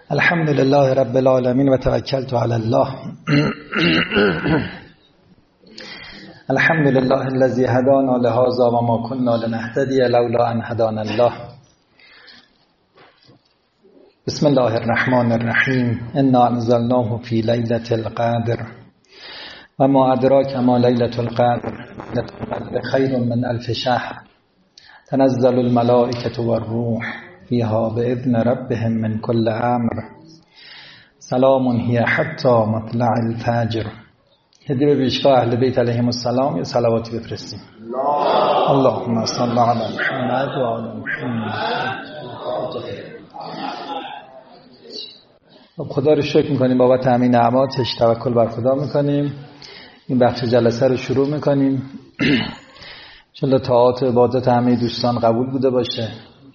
الحمد لله رب العالمين و توکلت علی الله. الحمد لله الذي هدانا لهذا و ما كنا لنهتدي لولا ان هدانا الله. بسم الله الرحمن الرحیم. انا انزلناه في ليلة القدر و ما ادراک ما لیلة القدر. خیر من الف شهر. تنزل الملائکة والروح فيها بإذن ربهم من كل أمر. سلام هي حتى مطلع الفجر. هدی به پیشگاه اهل بیت علیهم السلام یه صلواتی بفرستیم. اللهم صل علی محمد و آل محمد. خدا رو شکر میکنیم بابت همین نعماتش، توکل بر خدا میکنیم. این بخش جلسه رو شروع میکنیم. انشالله طاعات و عبادت همه دوستان قبول بوده باشه.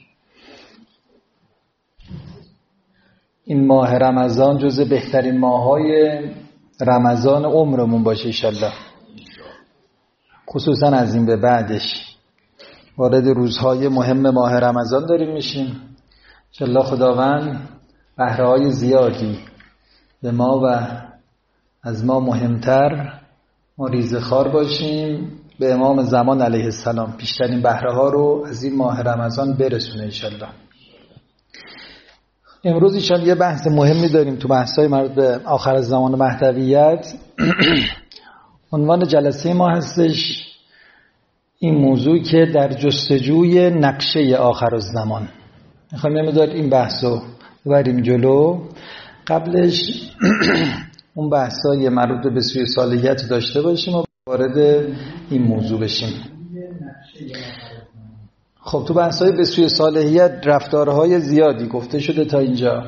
این ماه رمضان جزو بهترین ماه‌های رمضان عمرمون باشه انشالله. خصوصا از این به بعدش وارد روزهای مهم ماه رمضان داریم میشیم. انشالله خداوند بهره‌های زیادی به ما و از ما مهمتر ما ریزخوار باشیم، به امام زمان علیه السلام بیشترین بهره‌ها رو از این ماه رمضان برسونه انشالله. امروز ایشان یه بحث مهمی داریم تو بحث‌های مربوط به آخر الزمان و مهدویت. عنوان جلسه ما هستش این موضوع که در جستجوی نقشه آخر الزمان. میخوایم یه مقدار این بحثو ببریم جلو. قبلش اون بحث‌های مربوط به سوی صالحیت داشته باشیم و وارد این موضوع بشیم. خب تو بحث‌های به سوی صالحیت رفتارهای زیادی گفته شده تا اینجا.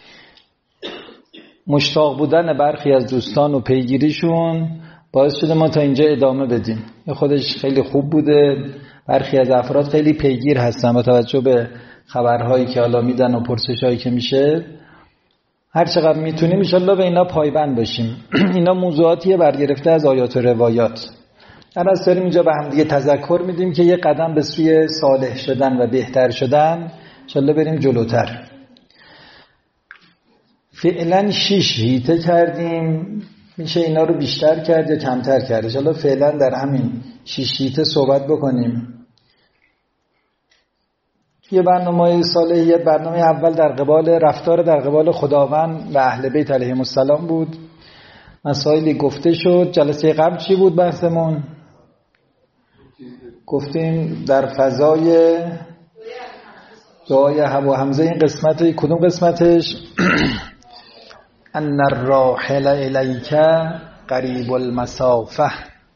مشتاق بودن برخی از دوستان و پیگیریشون باعث شده ما تا اینجا ادامه بدیم. خودش خیلی خوب بوده. برخی از افراد خیلی پیگیر هستن با توجه به خبرهایی که حالا میدن و پرسش‌هایی که میشه. هر چقدر میتونیم انشالله به اینا پایبند باشیم. اینا موضوعاتیه برگرفته از آیات و روایات. در از داریم اینجا به هم دیگه تذکر میدیم که یه قدم به سوی صالح شدن و بهتر شدن انشالله بریم جلوتر. فعلا 6 هیته کردیم. میشه اینا رو بیشتر کرد یا کمتر کرد؟ انشالله فعلا در همین 6 هیته صحبت بکنیم. یه برنامه صالحیت، برنامه اول در قبال رفتار در قبال خداوند و اهل بیت علیهم السلام بود. مسائلی گفته شد. جلسه قبل چی بود بحثمون؟ گفتیم در فضای دعای ابو حمزه این قسمت، کدوم قسمتش؟ ان الراحل الیک قریب المسافه.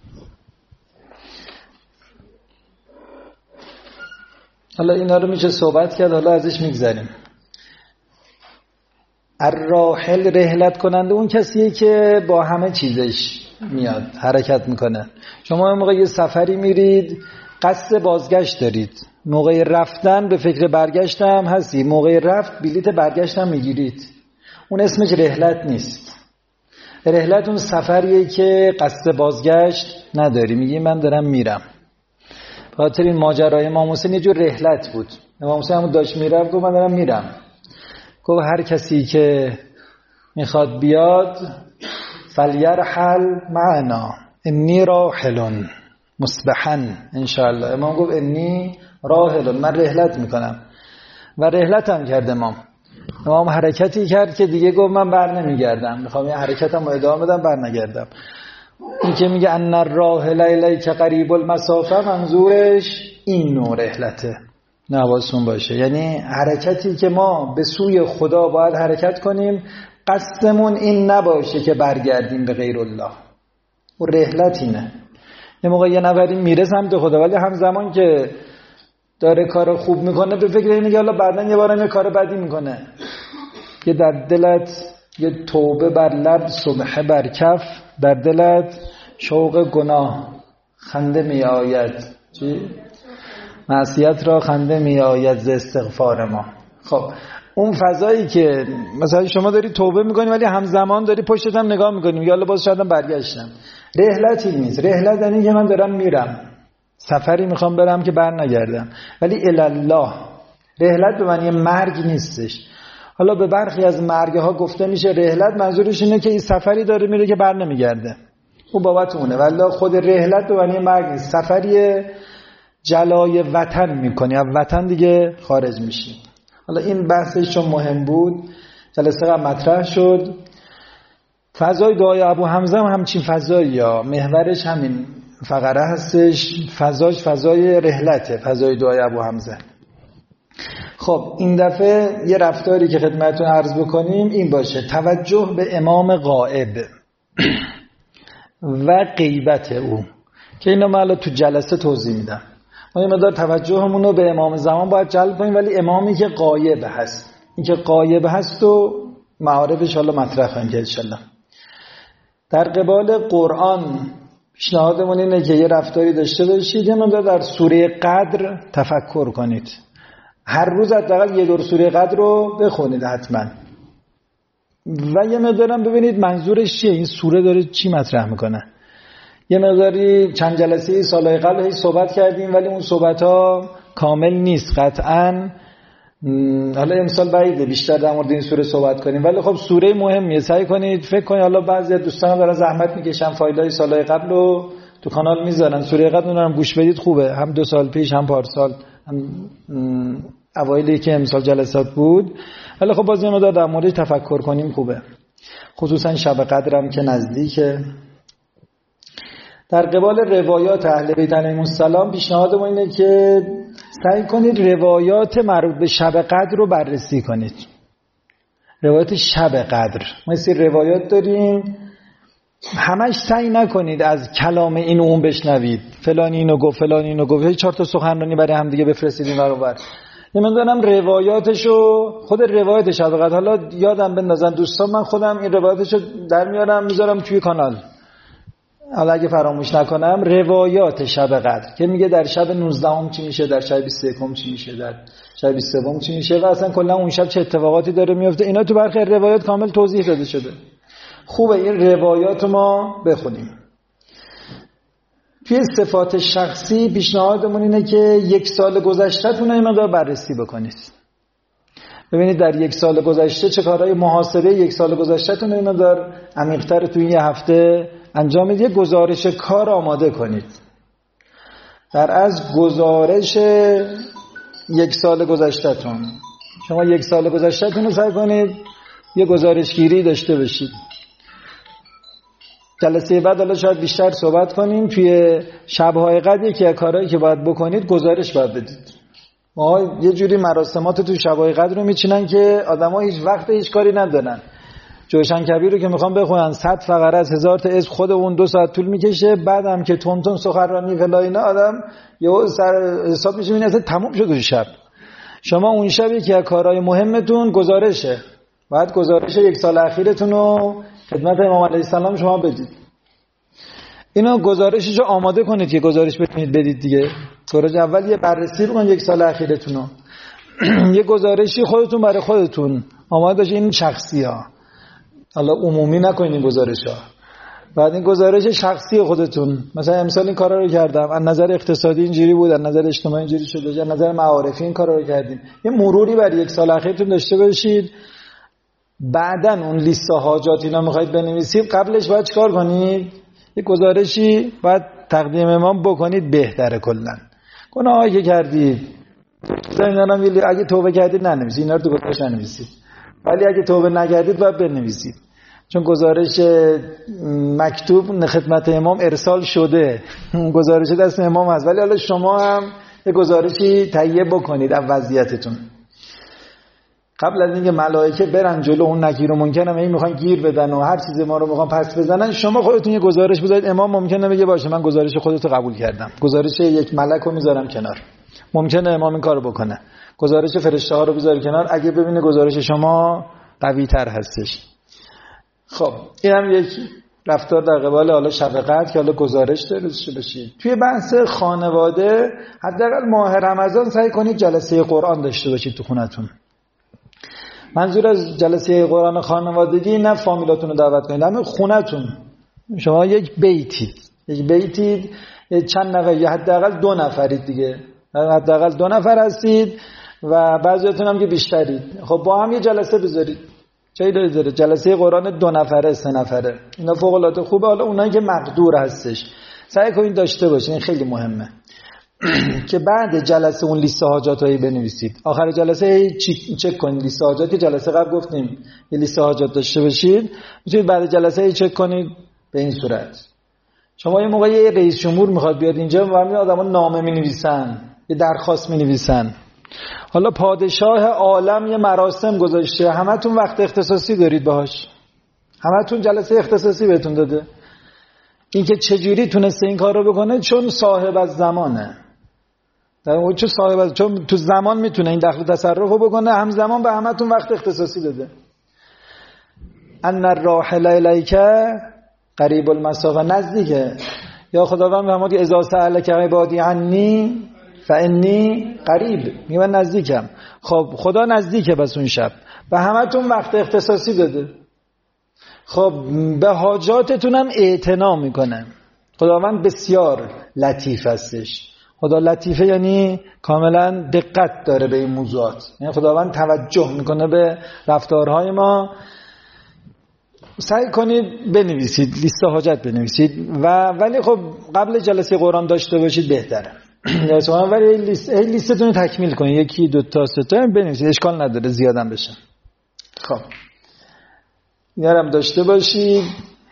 حالا اینا رو میشه صحبت کرد، حالا ازش میگذریم. الراحل رحلت کننده اون کسیه که با همه چیزش میاد حرکت میکنه. شما موقع یه سفری میرید قصد بازگشت دارید، موقع رفتن به فکر برگشت هم هستی، موقع رفت بلیت برگشت هم میگیرید. اون اسمش رحلت نیست. رحلت اون سفریه که قصد بازگشت نداری، میگی من دارم میرم. خاطر این ماجرای امام حسین یه جور رحلت بود. امام حسین هم داشت میرفت گفت من دارم میرم. گفت هر کسی که میخواد بیاد فلیرحل معنا انی راحل مصبحا انشاءالله. امام گفت انی راحل، من رحلت میکنم و رحلت هم کرد. امام حرکتی کرد که دیگه گفت من بر نمیگردم، میخوام یه حرکتم رو ادامه بدم بر نگردم. این که میگه ان الراحل الیک قریب المسافه منظورش این نوع رحلته. نوازتون باشه، یعنی حرکتی که ما به سوی خدا باید حرکت کنیم، قصدمون این نباشه که برگردیم به غیر الله. و رحلت اینه. یه موقع یه نفری میره سمت خدا ولی همزمان که داره کار خوب میکنه به فکر اینه که حالا بعدن یه بارم یه کار بدی میکنه. یه در دلت یه توبه بر لب سبحه بر کف، در دلت شوق گناه خنده می آید. چی؟ معصیت را خنده می آید ز استغفار ما. خب اون فضایی که مثلا شما داری توبه میکنی ولی همزمان داری پشتت هم نگاه میکنی، یا الله باز شاید برگشتم. رحلتی نیست. رحلت یعنی که من دارم میرم، سفری میخوام برم که بر نگردم، ولی الی الله. رحلت به معنی مرگ نیستش. حالا به برخی از مرگ‌ها گفته میشه رحلت، منظورش اینه که این سفری داره میره که بر نمیگرده، اون بابت اونه، ولی خود رحلت به معنی مرگ نیست، سفری جلای وطن میکنی، از وطن دیگه خارج میشی. حالا این بحثش چون مهم بود جلسه قبل مطرح شد. فضای دعای ابو حمزه هم همچین فضایی، یا محورش همین فقره هستش، فضاش فضای رحلته، فضای دعای ابو حمزه. خب این دفعه یه رفتاری که خدمتتون عرض بکنیم این باشه، توجه به امام غائب و غیبت او، که اینو من تو جلسه توضیح میدم. ما یه مقدار توجهمون رو به امام زمان باید جلب کنیم، ولی امامی که غایب هست، این که غایب هست و معارفش حالا مطرح کنیم که انشالله. در قبال قرآن پیشنهادمون اینه که یه رفتاری داشته باشید، یه مقدار در سوره قدر تفکر کنید، هر روز حداقل یه دور سوره قدر رو بخونید حتما، و یه مقدارم ببینید منظورش چیه، این سوره داره چی مطرح میکنه. یه مقداری چند جلسه سالهای قبل هی صحبت کردیم، ولی اون صحبت ها کامل نیست قطعاً. حالا امسال بعیده بیشتر در مورد این سوره صحبت کنیم، ولی خب سوره مهمیه، سعی کنید فکر کنید. حالا بعضی از دوستان دارن زحمت میکشن فایلای سالهای قبل رو تو کانال میذارن، سوره قدر رو گوش بدید خوبه، هم 2 سال پیش هم پارسال هم اوایلی که امسال جلسات بود. ولی خب باز ما در مورد تفکر کنیم خوبه، خصوصا شب قدرم که نزدیکه. در قبال روایات اهل بیت علیهم السلام پیشنهادم اینه که سعی کنید روایات مربوط به شب قدر رو بررسی کنید. روایات شب قدر ما این روایات داریم، همش سعی نکنید از کلام این و اون بشنوید، فلانی اینو گفت فلانی اینو گفت، 4 تا سخنرانی برای هم دیگه بفرستید برابر. من دارم روایاتشو، خود روایت شب قدر، حالا یادم بندازن دوستان، من خودم این روایاتشو در میارم میذارم توی کانال، حالا اگه فراموش نکنم. روایات شب قدر که میگه در شب 19ام چی میشه، در شب 21م چی میشه، در شب 23م چی میشه، و اصلا کلا اون شب چه اتفاقاتی داره میفته، اینا تو برخی روایات کامل توضیح داده شده. خوبه این روایات ما بخونیم. توی صفات شخصی پیشنهادمون اینه که 1 سال گذشته‌تون رو مقدار بررسی بکنید. ببینید در 1 سال گذشته چه کارهای محاسبه 1 سال گذشته‌تون رو مقدار عمیق‌تر توی یه هفته انجام بدید. یه گزارش کار آماده کنید. در از گزارش 1 سال گذشته‌تون، شما 1 سال گذشته‌تون رو سعی کنید یه گزارشگیری داشته باشید. جلسه بعد حالا شاید بیشتر صحبت کنیم. توی شب‌های قدر یکی از کارهایی که باید بکنید گزارش باید بدید. ما یه جوری مراسمات تو شب‌های قدر رو میچینن که آدم‌ها هیچ وقت هیچ کاری ندارن. جوشن کبیر رو که میخوام بخونن 100 فقره از 1000 تا اسم، خود اون 2 ساعت طول میکشه. بعدم که تون سخنرانی فلا اینا، آدم یه سر حساب میشه این اصلا تموم شد اون شب. شما اون شبی که کارهای مهمتون گزارشه، بعد گزارش 1 سال اخیرتون رو خدمت امام علیه السلام شما بدید. اینا گزارششو آماده کنید که گزارش بتونید بدید دیگه. گزارش اول یه بررسی بکنید 1 سال اخیرتون رو. یه گزارشی خودتون برای خودتون آماده داشته، این شخصی ها، حالا عمومی نکنید این گزارش‌ها. بعد این گزارش شخصی خودتون، مثلا امسال این کارا رو کردم، از نظر اقتصادی اینجوری بود، از نظر اجتماعی اینجوری شده، از نظر معارفی این کارا رو کردیم. یه مروری برای 1 سال اخیرتون داشته باشید. بعداً اون لیست حاجات اینا می‌خواید بنویسید، قبلش باید چیکار کنید؟ یه گزارشی بعد تقدیم امام بکنید بهتره. کلاً گناهایی که کردید زنانم اگه توبه کردید ننویسید، اینا رو تو گزارش ننویسید، ولی اگه توبه نکردید باید بنویسید، چون گزارش مکتوب خدمت امام ارسال شده، گزارش دست امام هست، ولی حالا شما هم یه گزارشی تهیه بکنید از وضعیتتون قبل از اینکه ملائکه برن جلو اون نکیر و منکر هم میخوان گیر بدن و هر چیز ما رو میخوان پس بزنن. شما خودتون یه گزارش بذارید. امام ممکنه بگه باشه من گزارش خودتو قبول کردم، گزارش یک ملک رو میذارم کنار. ممکنه امام این کارو بکنه، گزارش فرشته ها رو بذاره کنار اگه ببینه گزارش شما قوی تر هستش. خب این هم یک رفتار در قبال حالا شب قدر که حالا گزارش درست بشید. توی بحث خانواده حداقل ماه رمضان سعی کنید جلسه قرآن داشته باشید تو خونتون. منظور از جلسه قرآن خانوادگی نه فامیلاتون رو دعوت کنید، همه خونتون. شما یک بیتید چند نفر یا حداقل 2 نفرید دیگه، حداقل 2 نفر هستید. و بعضیاتون هم که بیشترید. خب با هم یه جلسه بذارید، چه داره جلسه قرآن 2 نفره 3 نفره، اینا فوق العاده خوبه. حالا اونایی که مقدور هستش سعی کنید داشته باشین، این خیلی مهمه که بعد جلسه اون لیست حاجاتایی بنویسید. آخر جلسه چک کنید لیست حاجات که جلسه قبل گفتیم یه لیست حاجات داشته باشید، میتونید بعد جلسه چک کنید. به این صورت شما یه موقع یه رئیس جمهور میخواد بیاد اینجا و همین آدما نامه مینویسن، یه درخواست مینویسن. حالا پادشاه عالم یه مراسم گذاشته، همتون وقت اختصاصی دارید باهاش، همتون جلسه اختصاصی بهتون داده. این که چجوری تونسته این کار رو بکنه؟ چون صاحب از زمانه. چون تو زمان میتونه این دخل تصرف رو بکنه، همزمان به همتون وقت اختصاصی داده. ان الراحل الیک قریب المسافه، نزدیکه. یا خداوند فرمود اذا سألک عبادی عنی فانی قریب، میگه من نزدیکم. خب خدا نزدیکه، بس اون شب به همتون وقت اختصاصی داده. خب به حاجاتتون هم اعتنا میکنه. خداوند بسیار لطیف هستش. خدا لطیفه یعنی کاملا دقت داره به این موضوعات، یعنی خداوند توجه میکنه به رفتارهای ما. سعی کنید بنویسید، لیست حاجت بنویسید ولی خب قبل جلسه قرآن داشته باشید بهتره. ولی لیستتون رو تکمیل کنید، 1 2 3 تا بنویسید، اشکال نداره زیادم بشه. خب یارم داشته باشید.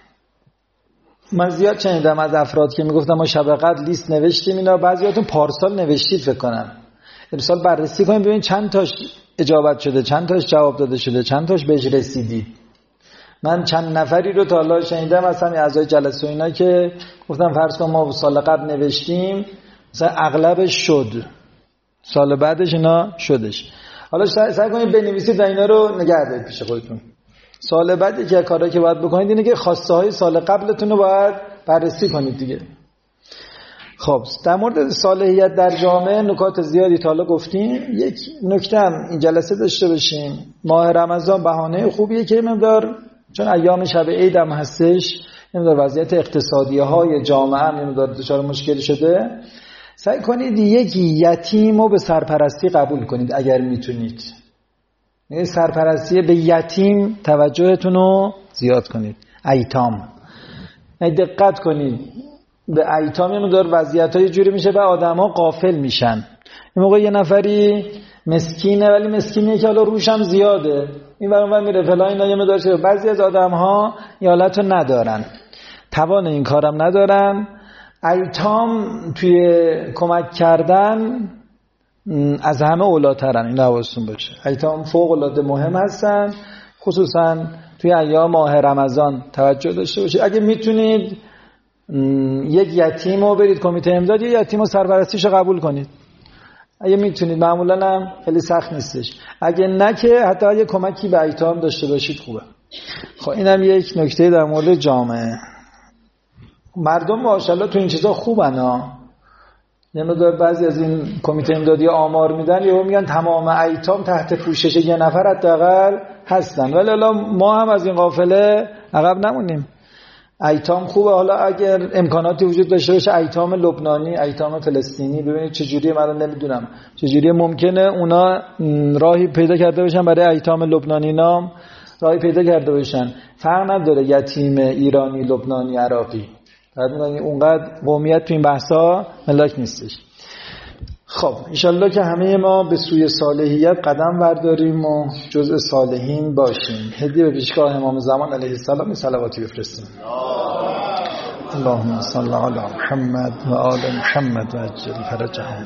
من زیاد شنیدم از افراد که میگفتن ما شب قدر لیست نوشتیم، اینا بعضیاتون پارسال نوشتید فکر کنم. امسال بررسی کنید ببینید چند تاش اجابت شده، چند تاش جواب داده شده، چند تاش بهش رسیدید. من چند نفری رو تا حالا شنیدم اصلا اعضای جلسه و اینا که گفتم فرض کن ما سال قبل نوشتیم مثلا اغلبش شد، سال بعدش اینا شدش. حالا سعی کنید بنویسید و اینا رو نگه دارید پیش خودتون. سال بعد یکی از کارهایی که باید بکنید اینه که خواسته های سال قبلتون رو باید بررسی کنید دیگه. خب در مورد صالحیت در جامعه نکات زیادی تا حالا گفتیم. یک نکته هم این جلسه داشته باشیم. ماه رمضان بهانه خوبیه که مقدار، چون ایام شب عید هم هستش، مقدار وضعیت اقتصادی های جامعه هم مقدار دچار مشکل شده، سعی کنید یک یتیم رو به سرپرستی قبول کنید اگر میتونید. یعنی سرپرستی به یتیم توجهتون رو زیاد کنید. ایتام، یعنی دقت کنید به ایتام. یه مقدار وضعیت‌های جوری میشه و آدم‌ها غافل میشن. این موقع یه نفری مسکینه ولی مسکینیه که حالا روش هم زیاده، این برام میره فلان، اینا یه مقدار چه. بعضی از آدم‌ها این حالتو ندارن، توان این کارم ندارن. ایتام توی کمک کردن از همه اولاترن، این حواستون باشه. ایتام فوق العاده مهم هستن، خصوصا توی ایام ماه رمضان توجه داشته باشید. اگه میتونید یک یتیم رو برید کمیته امداد، یه یتیم رو سرپرستیش رو قبول کنید اگه میتونید. معمولا هم خیلی سخت نیستش. اگه نه که حتی یه کمکی به ایتام داشته باشید خوبه. خب اینم یک نکته در مورد جامعه. مردم ماشاءالله تو این چیزا خوبن ها. یعنی بعضی از این کمیته امدادی آمار میدن، یهو میگن تمام ایتام تحت پوشش یه نفر حداقل هستن، ولی الان ما هم از این قافله عقب نمونیم. ایتام خوبه. حالا اگر امکاناتی وجود داشته باشه ایتام لبنانی، ایتام فلسطینی، ببینید چجوریه. من نمیدونم چجوریه ممکنه اونا راهی پیدا کرده باشن برای ایتام لبنانی نام راهی پیدا کرده باشن. فرق نداره یتیم ایرانی، لبنانی، عراقی. اونقدر قومیت تو این بحثا ملاک نیستش. خب انشالله که همه ما به سوی صالحیت قدم برداریم و جزء صالحین باشیم. هدیه به پیشگاه امام زمان علیه السلام صلواتی بفرستیم. اللهم صل علی محمد و آل محمد و عجل فرجهم.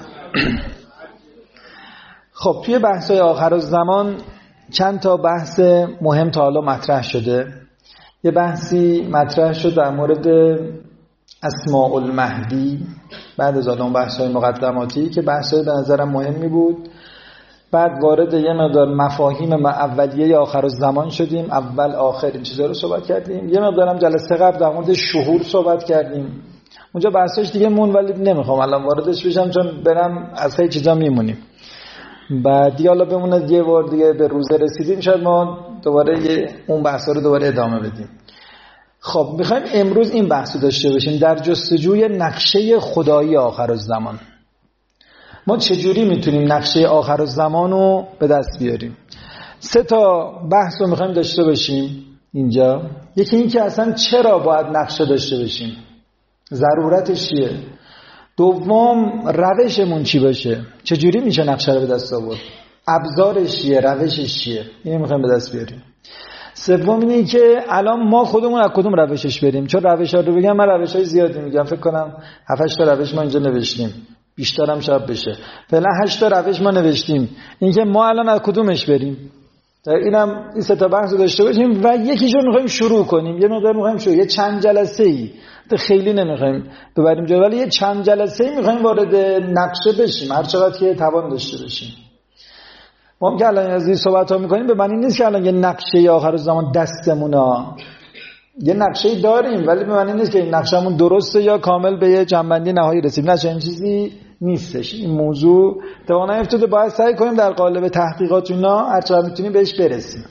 خب توی بحث‌های آخر الزمان چند تا بحث مهم تا حالا مطرح شده. یه بحثی مطرح شد در مورد اسماء المهدی بعد از اون بحث‌های مقدماتی که بحث‌های به نظرم مهمی بود. بعد وارد یه مقدار مفاهیم اولیه آخر الزمان شدیم، اول آخر این چیزا رو صحبت کردیم. یه مقدارم جلسه قبل در مورد شهور صحبت کردیم، اونجا بحثش دیگه مون، ولی نمیخوام الان واردش بشم چون برم از خیلی چیزا میمونیم. بعد حالا بمونه یه بار دیگه به روزه رسیدیم شاید ما دوباره اون بحثا رو دوباره ادامه بدیم. خب میخوایم امروز این بحثو داشته باشیم در جستجوی نقشه خدایی آخر الزمان. ما چجوری میتونیم نقشه آخرالزمان رو به دست بیاریم؟ 3 تا بحث رو میخوایم داشته باشیم اینجا. یکی این که اصلا چرا باید نقشه داشته باشیم، ضرورتش چیه. دوم روشمون چی باشه، چجوری میشه نقشه رو به دست آورد، ابزارش چیه، روشش چیه، اینو میخوایم به دست بیاریم. سوم اینه که الان ما خودمون از کدوم روشش بریم. چون روش‌ها رو بگم من روش‌های زیادی میگم، فکر کنم 7-8 تا روش ما اینجا نوشتیم، بیشترم شاید بشه. فعلا 8 تا روش ما نوشتیم، اینکه ما الان از کدومش بریم. اینم این 3 تا بحث داشته باشیم و یکیشو می‌خوایم شروع کنیم. یه مقدار می‌خوایم یه چند جلسه‌ای، خیلی نمی‌خوایم ببریم جلو، ولی یه چند جلسه‌ای می‌خوایم وارد نقشه بشیم هر چقدر که توان داشته باشیم. ما که الان از این صحبت‌ها می‌کنیم به معنی نیست که الان یه نقشه آخرالزمان دستمونه. یه نقشه‌ای داریم ولی به معنی نیست که این نقشه‌مون درسته یا کامل به یه جنبندی نهایی رسیم. نه، چنین چیزی نیستش. این موضوع توانایی افتاده، باید سعی کنیم در قالب تحقیقات اینا هر چقدر میتونیم بهش برسیم.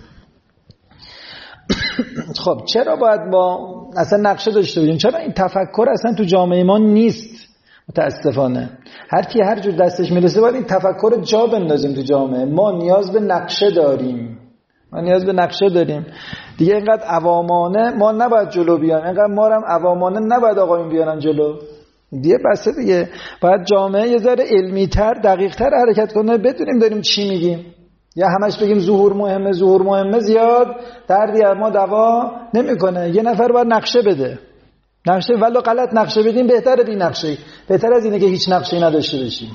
خب چرا باید با اصلا نقشه داشته باشیم؟ چرا این تفکر اصلا تو جامعه ما نیست؟ متاسفانه هر کی هر جور دستش میرسه باید این تفکر جا بندازیم تو جامعه. ما نیاز به نقشه داریم، ما نیاز به نقشه داریم دیگه. اینقدر عوامانه ما نباید جلو بیان، اینقدر ما هم عوامانه نباید آقایون بیانن جلو دیگه. بسه دیگه، باید جامعه یه ذره علمی‌تر دقیق‌تر حرکت کنه، بدونیم داریم چی میگیم. یا همش بگیم ظهور مهمه، ظهور مهمه، زیاد دردی از ما دوا نمیکنه. یه نفر باید نقشه بده، نقشه ولو غلط نقشه بدیم بهتره بی نقشه، بهتر از اینه که هیچ نقشه‌ای نداشته باشیم.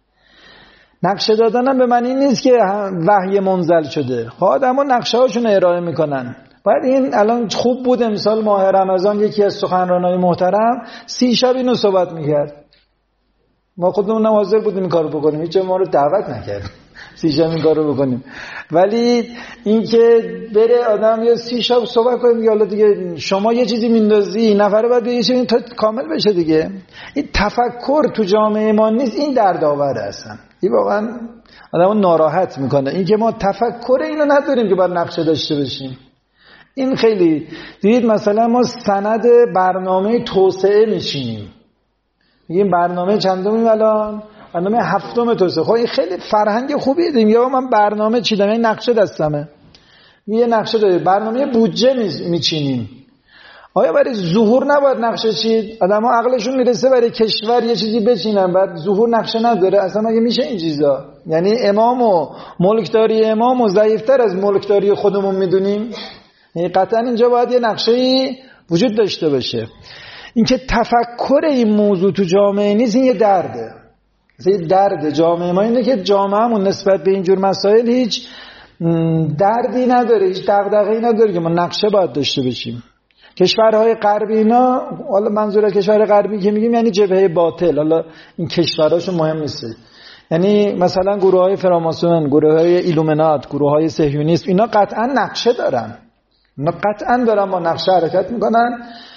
نقشه دادن هم به معنی نیست که وحی منزل شده. خب آدم‌ها نقشه‌هاشون ارائه میکنن. باید این الان خوب بود امسال ماه رمضان یکی از سخنرانای محترم 30 شب اینو صحبت میکرد. ما خودمون حاضر بودیم این کارو بکنیم، هیچ ما رو دعوت نکرد 30 شب این کارو بکنیم. ولی این که بره آدم یا 30 شب صحبت کنه، حالا دیگه شما یه چیزی میندازی نفره بعد یه چیزی تا کامل بشه دیگه. این تفکر تو جامعه ما نیست، این دردآوره اصلا. این واقعا آدمو ناراحت میکنه، این که ما تفکر اینو نداریم که باید نقشه داشته باشیم. این خیلی دیدید مثلا ما سند برنامه توسعه میچینیم، میگیم برنامه چندمیم الان؟ برنامه 7م توسعه. خب این خیلی فرهنگ خوبیه دیگه. یا من برنامه چیدم، این نقشه دستمه، یه نقشه داره. برنامه بودجه میچینیم. آیا برای ظهور نباید نقشه چید؟ آدم‌ها عقلشون میرسه برای کشور یه چیزی بچینن، بعد ظهور نقشه نداره؟ اصلا مگه میشه این چیزا؟ یعنی امام و ملکداری امام و ضعیف‌تر از ملکداری خودمون میدونیم؟ یعنی قطعا اینجا باید یه نقشه‌ای وجود داشته باشه. اینکه تفکر این موضوع تو جامعه نیست، این یه درده. یه درد جامعه ما اینه که جامعهمون نسبت به اینجور مسائل هیچ دردی نداره، هیچ دغدغه‌ای نداره که ما نقشه باید داشته باشیم. کشورهای غربی اینا، حالا منظور کشور غربی که میگیم یعنی جبهه باطل، حالا این کشورهاشون مهم نیست. یعنی مثلا گروه‌های فراماسون، گروه‌های ایلومینات، گروه‌های صهیونیست، اینا قطعا نقشه دارن. اینا قطعا دارن با نقشه حرکت میکنن.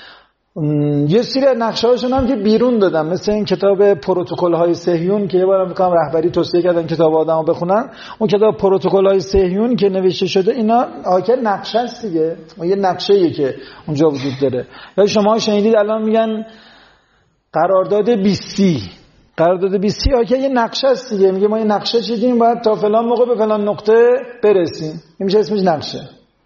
یه سری نقشه‌هاشون هم که بیرون دادن، مثل این کتاب پروتکل‌های صهیون که یه بارم میگم رهبری توصیه کردن کتاب آدمو بخونن. اون کتاب پروتکل‌های صهیون که نوشته شده، اینا آخر نقشه است دیگه، یه نقشه‌ایه که اونجا وجود داره. یا شما شنیدید الان میگن قرارداد 20 قرارداد 20 آخر یه نقشه است دیگه. میگه ما یه نقشه چیدیم باید تا فلان موقع به فلان نقطه برسیم، این میشه اسمش نقشه.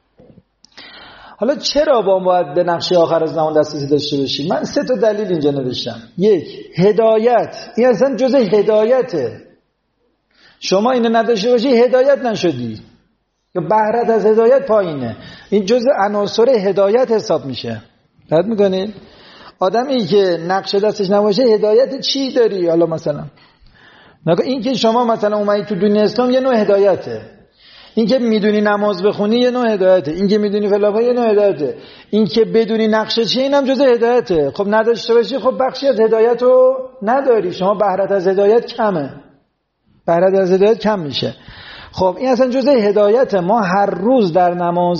حالا چرا باید به نقشه آخرالزمان دسترسی داشته باشیم؟ من 3 تا دلیل اینجا نوشتم. 1. هدایت. این اصلا جزء هدایته. شما اینو نداشته باشی هدایت نشدی، یا بهرت از هدایت پایینه. این جزء عناصر هدایت حساب میشه. درست میکنید؟ آدمی که نقشه دستش نباشه هدایت چی داری؟ حالا مثلا این که شما مثلا اومدی تو دین اسلام یه نوع هدایته. این که میدونی نماز بخونی یه نوع هدایته. این که میدونی فلافا یه نوع هدایته. این که بدونی نقشه چیه اینم جزء هدایته. خب نداشته باشی خب بخشی از هدایت رو نداری، شما بهرت از هدایت کمه، بهرت از هدایت کم میشه. خب این اصلا جزء هدایته. ما هر روز در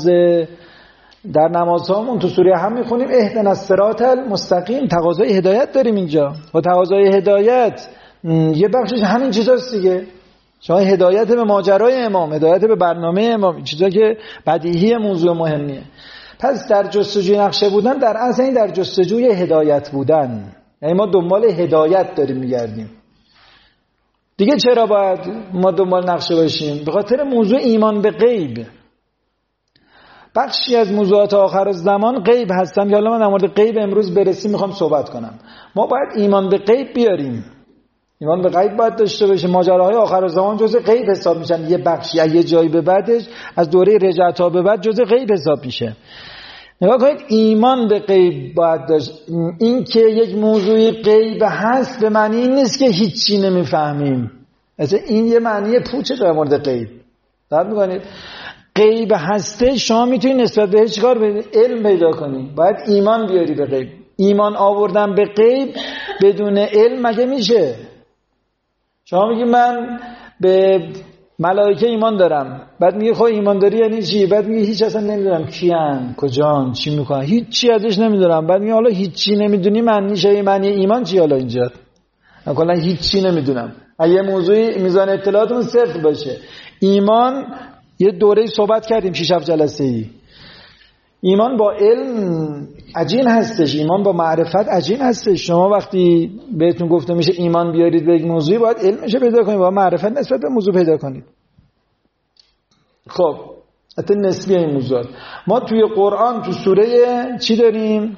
نمازهامون تو سوره هم میخونیم اهدنا الصراط المستقیم، تقاضای هدایت داریم اینجا. و تقاضای هدایت یه بخشش همین چیزاست دیگه. شما هدایت به ماجرای امام، هدایت به برنامه امام، چیزا که بدیهی موضوع مهمیه. پس در جستجوی نقشه بودن در اصل این در جستجوی هدایت بودن، یعنی ما دنبال هدایت داریم میگردیم. دیگه چرا باید ما دنبال نقشه باشیم؟ به خاطر موضوع ایمان به غیب. بخشی از موضوعات آخرالزمان غیب هستن که حالا من در مورد غیب امروز برسیم میخوام صحبت کنم. ما باید ایمان به غیب بیاریم. ایمان به غیب باید داشته باشه. ماجراهای آخرالزمان جزء غیب حساب میشن. یه بخشی یه جایی به بعدش از دوره رجعت ها به بعد جزء غیب حساب میشه. نگاه کنید، ایمان به غیب باید داشت. این که یک موضوعی غیب هست به معنی این نیست که هیچی نمیفهمیم. مثلا این یه معنی پوچه در مورد غیب. درک میکنید؟ غیب هسته شما میتونید نسبت بهش چیکار کنید؟ علم پیدا کنید. باید ایمان بیاری به غیب. ایمان آوردن به غیب بدون علم مگه میشه؟ شما میگی من به ملائکه ایمان دارم، بعد میگه خب ایمان داری یعنی چی؟ بعد میگه هیچ اصلا نمیدونم کیان، کجان، چی میکنن، هیچی ازش نمیدونم. بعد میگه حالا هیچی نمیدونی معنی ایمان چی؟ حالا اینجا کلا هیچی نمیدونم. اگه موضوعی میزان اطلاعاتمون صفر باشه. ایمان یه دوره صحبت کردیم 6-7 جلسه ای. ایمان با علم عجین هستش، ایمان با معرفت عجین هستش. شما وقتی بهتون گفته میشه ایمان بیارید به یک موضوعی باید علمش پیدا کنید، باید معرفت نسبت به موضوع پیدا کنید. خب حتی نسبی این موضوعات ما توی قرآن تو سوره چی داریم؟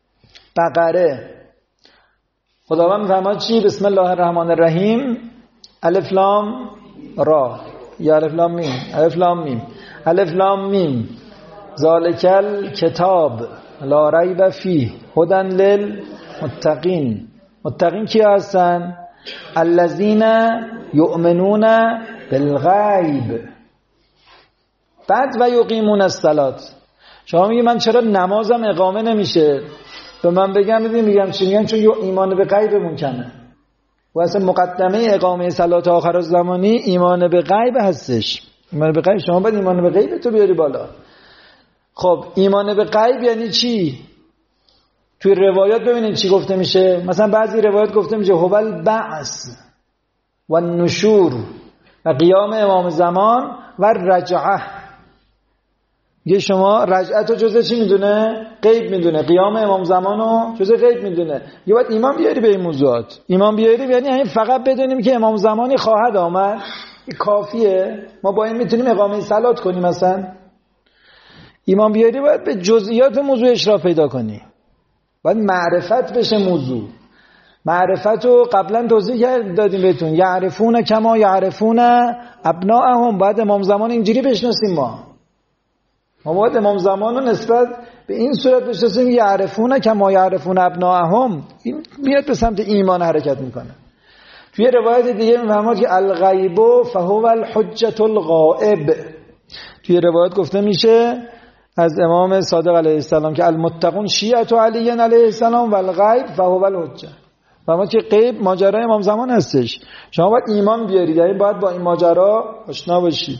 بقره. خداوند میفرماد چی؟ بسم الله الرحمن الرحیم الف لام را یا الف لام میم، الف لام میم، الف لام میم ذالکل کتاب لا ریب فیه هدی للمتقین. متقین کی هستن؟ الذین یؤمنون بالغیب بعد و یقیمون الصلاة. شما میگی من چرا نمازم اقامه نمیشه؟ به من بگم میگم چی؟ میگم چون ایمان به غیبمون کمه. و اصلا مقدمه اقامه صلات آخرالزمانی ایمان به غیب هستش. ایمان به غیب، شما باید ایمان به غیب تو بیاری بالا. خب ایمان به غیب یعنی چی؟ توی روایات ببینید چی گفته میشه. مثلا بعضی روایات گفته میشه هو البعث و النشور و قیام امام زمان و رجعه. یه شما رجعت رو جزء چی میدونه؟ غیب میدونه. قیام امام زمان رو جزء غیب میدونه. یه باید ایمان بیاری به این موضوعات. ایمان بیاری یعنی همین فقط بدونیم که امام زمانی خواهد آمد، کافیه. ما با این میتونیم اقامه صلات کنیم. مثلا ایمان بیاری باید به جزئیات موضوع اشراف پیدا کنی. باید معرفت بشه موضوع. معرفت رو قبلا توضیح دادیم بهتون. یعرفون کما یعرفون ابناءهم. باید امام زمان اینجوری بشناسیم. ما باید امام زمان رو نسبت به این صورت بشناسیم یعرفون کما یعرفون ابناءهم. این میاد به سمت ایمان حرکت میکنه. توی روایت دیگه میفهمد که الغیب فهو الحجة الغائب. توی روایت گفته میشه از امام صادق علیه السلام که المتقون شیعة علی علیه السلام و الغیب فهو الحجة. فهمد که غیب ماجرای امام زمان هستش. شما باید ایمان بیارید، یعنی باید با این ماجرا آشنا باشید.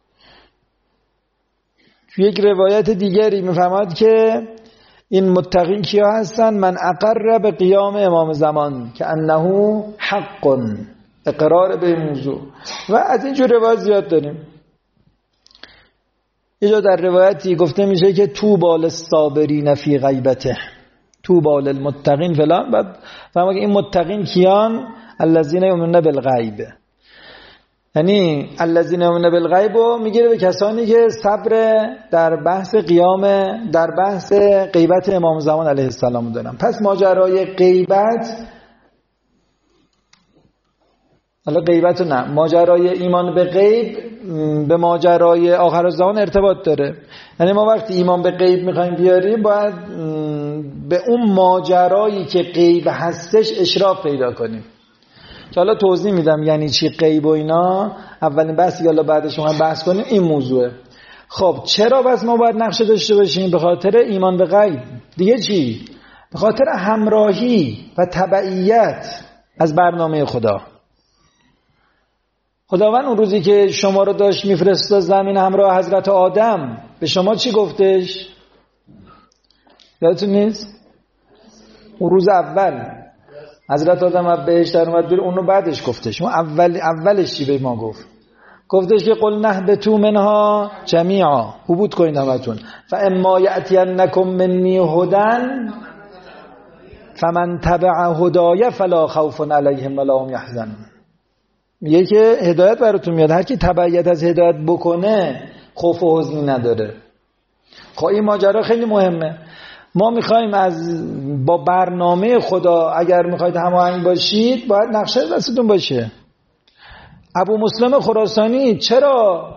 توی یک روایت دیگری میفهمد که این متقین کیا هستن؟ من اقر به قیام امام زمان که انه حق، اقرار به موضوع. و از اینجور روایت زیاد داریم. یه جا در روایتی گفته میشه که طوبی للصابرین فی غیبته طوبی للمتقین فلان. بعد فهمد که این متقین کیان؟ الذین یؤمنون بالغیب. یعنی الذین یؤمنون بالغیب رو میگیره به کسانی که صبر در بحث قیام، در بحث غیبت امام زمان علیه السلام دارن. پس ماجرای غیبت، حالا غیبت نه، ماجرای ایمان به غیب به ماجرای آخرالزمان ارتباط داره. یعنی ما وقتی ایمان به غیب میخوایم بیاریم باید به اون ماجرایی که غیب هستش اشراف پیدا کنیم. که حالا توضیح میدم یعنی چی غیب و اینا. اولین بحثی که حالا بعدش ما بحث کنیم این موضوعه. خب چرا بس ما باید نقشه داشته باشیم؟ به خاطر ایمان به غیب. دیگه چی؟ به خاطر همراهی و تبعیت از برنامه خدا. خداوند اون روزی که شما رو داشت میفرسته زمین همراه حضرت آدم به شما چی گفتش؟ یادتون نیست؟ اون روز اول حضرت آدم از بهشت در اومد بیرون، اونو بعدش گفتش. اون اولش چی به ما گفت؟ گفتش که قل نهبطوا منها جمیعا، حبوط کنید همتون. فاما یأتینکم منی هدی فمن تبع هدای فلا خوف علیهم ولا هم یحزنون. میگه که هدایت براتون میاد، هر کی تبعیت از هدایت بکنه خوف و حزنی نداره. خب این ماجرا خیلی مهمه. ما میخوایم با برنامه خدا اگر میخواید هماهنگ باشید باید نقشه دستتون باشه. ابو مسلم خراسانی چرا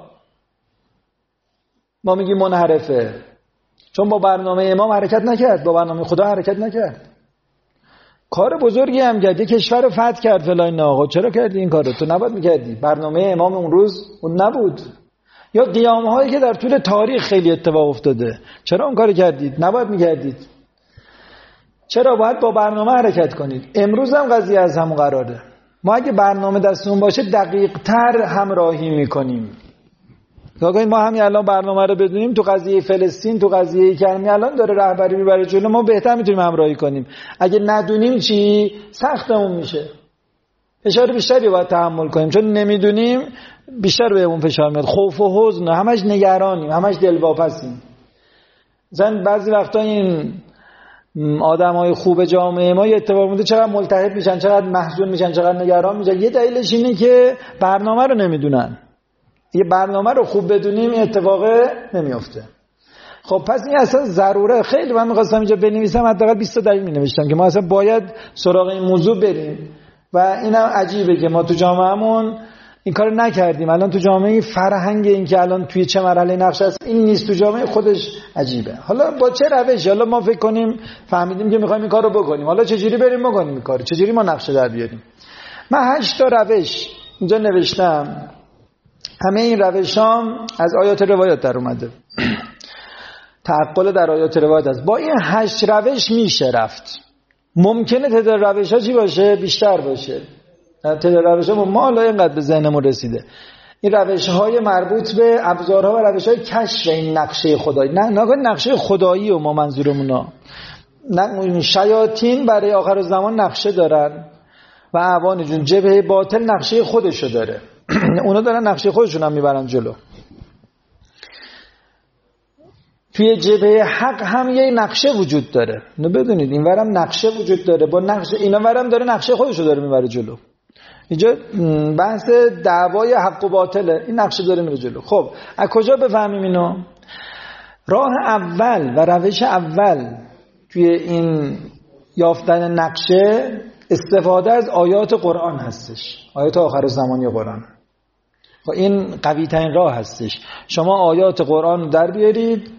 ما میگیم منحرفه؟ چون با برنامه امام حرکت نکرد، با برنامه خدا حرکت نکرد. کار بزرگی هم کرد، کشور رو فتح کرد فلان. آقا چرا کردی این کارو؟ تو نباید میکردی. برنامه امام اون روز اون نبود. یا قیام‌هایی که در طول تاریخ خیلی اتفاق افتاده، چرا اون کارو کردید؟ نباید میکردید. چرا باید با برنامه حرکت کنید؟ امروز هم قضیه از همون قراره. ما اگه برنامه دستمون باشه دقیق‌تر همراهی میکنیم. ما همین الان برنامه رو بدونیم تو قضیه فلسطین، تو قضیه کرمی الان داره رهبری میبره جلو، ما بهتر میتونیم همراهی کنیم. اگه ندونیم چی سختمون میشه، فشار بیشتری باید تحمل کنیم، چون نمیدونیم بیشتر بهمون فشار میاد. خوف و حزن، همش نگرانیم، همش دلواپسیم. مثلا بعضی وقتا این آدمای خوب جامعه ما یه اتفاق میفته چقدر ملتهب میشن، چقدر محزون میشن، چقدر نگران میشن. یه دلیلش اینه که برنامه رو نمیدونن. یه برنامه رو خوب بدونیم این اتفاق نمیافته. خب پس این اصلا ضروره. خیلی من می‌خواستم اینجا بنویسم، حداقل 20 تا دلیل می‌نوشتم که ما اصلا باید سراغ این موضوع بریم. و اینم عجیبه که ما تو جامعهمون این کارو نکردیم. الان تو جامعه فرهنگ این که الان توی چه مرحله نقش هست این نیست، تو جامعه خودش عجیبه. حالا با چه روشی؟ حالا ما فکر کنیم فهمیدیم که می‌خوایم این کارو بکنیم، حالا چجوری بریم بکنیم این کارو؟ چجوری ما نقشه در بیاریم؟ من 8 تا روش اینجا نوشتم. همه این روشام از آیات روایات در اومده. تعقل در آیات روایات است. با این 8 روش میشه رفت. ممکنه تعداد روش‌ها چی باشه؟ بیشتر باشه. تعداد روش‌ها ما حالا اینقدر به ذهنمون رسیده. این روش‌های مربوط به ابزارها و روش‌های کشف این نقشه خدایی. نه نقشه خدایی و ما منظورمون شیاطین برای آخر زمان نقشه دارن و اعوان جون جبهه باطل نقشه خودشو داره. اونا دارن نقشه خودشون هم میبرن جلو. توی جبهه حق هم یه نقشه وجود داره. اینو بدونید، این ورم نقشه وجود داره، با نقشه اینا ورم داره نقشه خودشو داره میبره جلو. اینجا بحث دعوای حق و باطله، این نقشه داره میره جلو. خب از کجا بفهمیم اینو؟ راه اول و روش اول توی این یافتن نقشه استفاده از آیات قرآن هستش، آیات آخر زمانی قرآن. و این قوی ترین راه هستش. شما آیات قرآن رو در بیارید،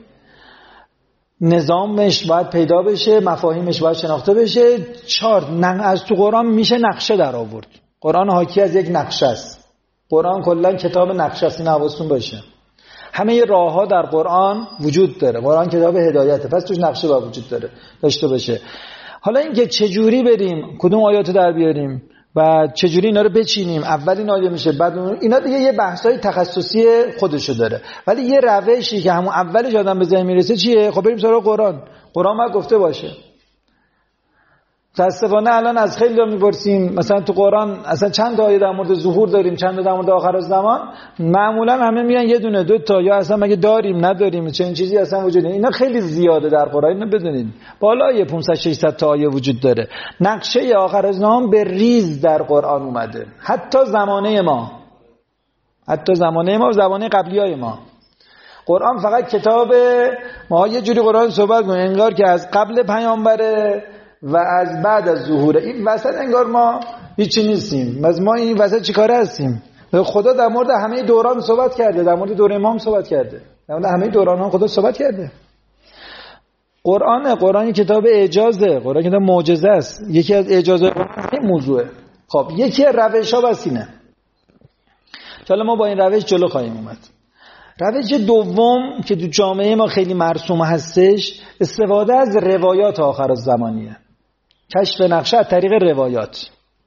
نظامش باید پیدا بشه، مفاهیمش باید شناخته بشه. از تو قرآن میشه نقشه در آورد. قرآن حاکی از یک نقشه است. قرآن کلا کتاب نقشه است، این حواستون باشه. همه راه ها در قرآن وجود داره. قرآن کتاب هدایته، پس توش نقشه باید وجود داشته باشه. حالا اینکه چجوری بریم کدوم آیاتو در بیاریم و چجوری اینا رو بچینیم، اول این آیه میشه بعد اینا دیگه یه بحثای تخصصی خودشو داره، ولی یه روشی که همون اولش آدم به ذهن میرسه چیه؟ خب بریم سراغ قرآن. قرآن ما گفته باشه. متأسفانه الان از خیلی میپرسیم مثلا تو قرآن اصلا چند آیه در مورد ظهور داریم، چند در مورد آخر الزمان؟ معمولا همه میگن یه دونه دو تا، یا اصلا مگه داریم نداریم، چه این چیزی اصلا وجود نیست. اینا خیلی زیاده در قرآن، اینو بدونید بالای 500 600 تا آیه وجود داره. نقشه آخر الزمان به ریز در قرآن اومده، حتی زمانه ما و زمانه قبلیای ما. قرآن فقط کتاب ما یه جوری قرآن صحبت کنه انگار که از قبل پیامبره و از بعد از ظهوره. این وسط انگار ما هیچی نیستیم. از ما این وسط چیکاره هستیم؟ خدا در مورد همه دوران صحبت کرده، در مورد دوره امام صحبت کرده، در مورد همه دوران خدا صحبت کرده. قرآن کتاب اعجازه، قرآن کتاب معجزه است. یکی از اعجازات این موضوعه. خب یکی روش‌ها بس اینه. حالا ما با این روش جلو خواهیم اومد. روش دوم که تو جامعه ما خیلی مرسوم هستش، استفاده از روایات آخر الزمانیه. کشف نقشه از طریق روایات.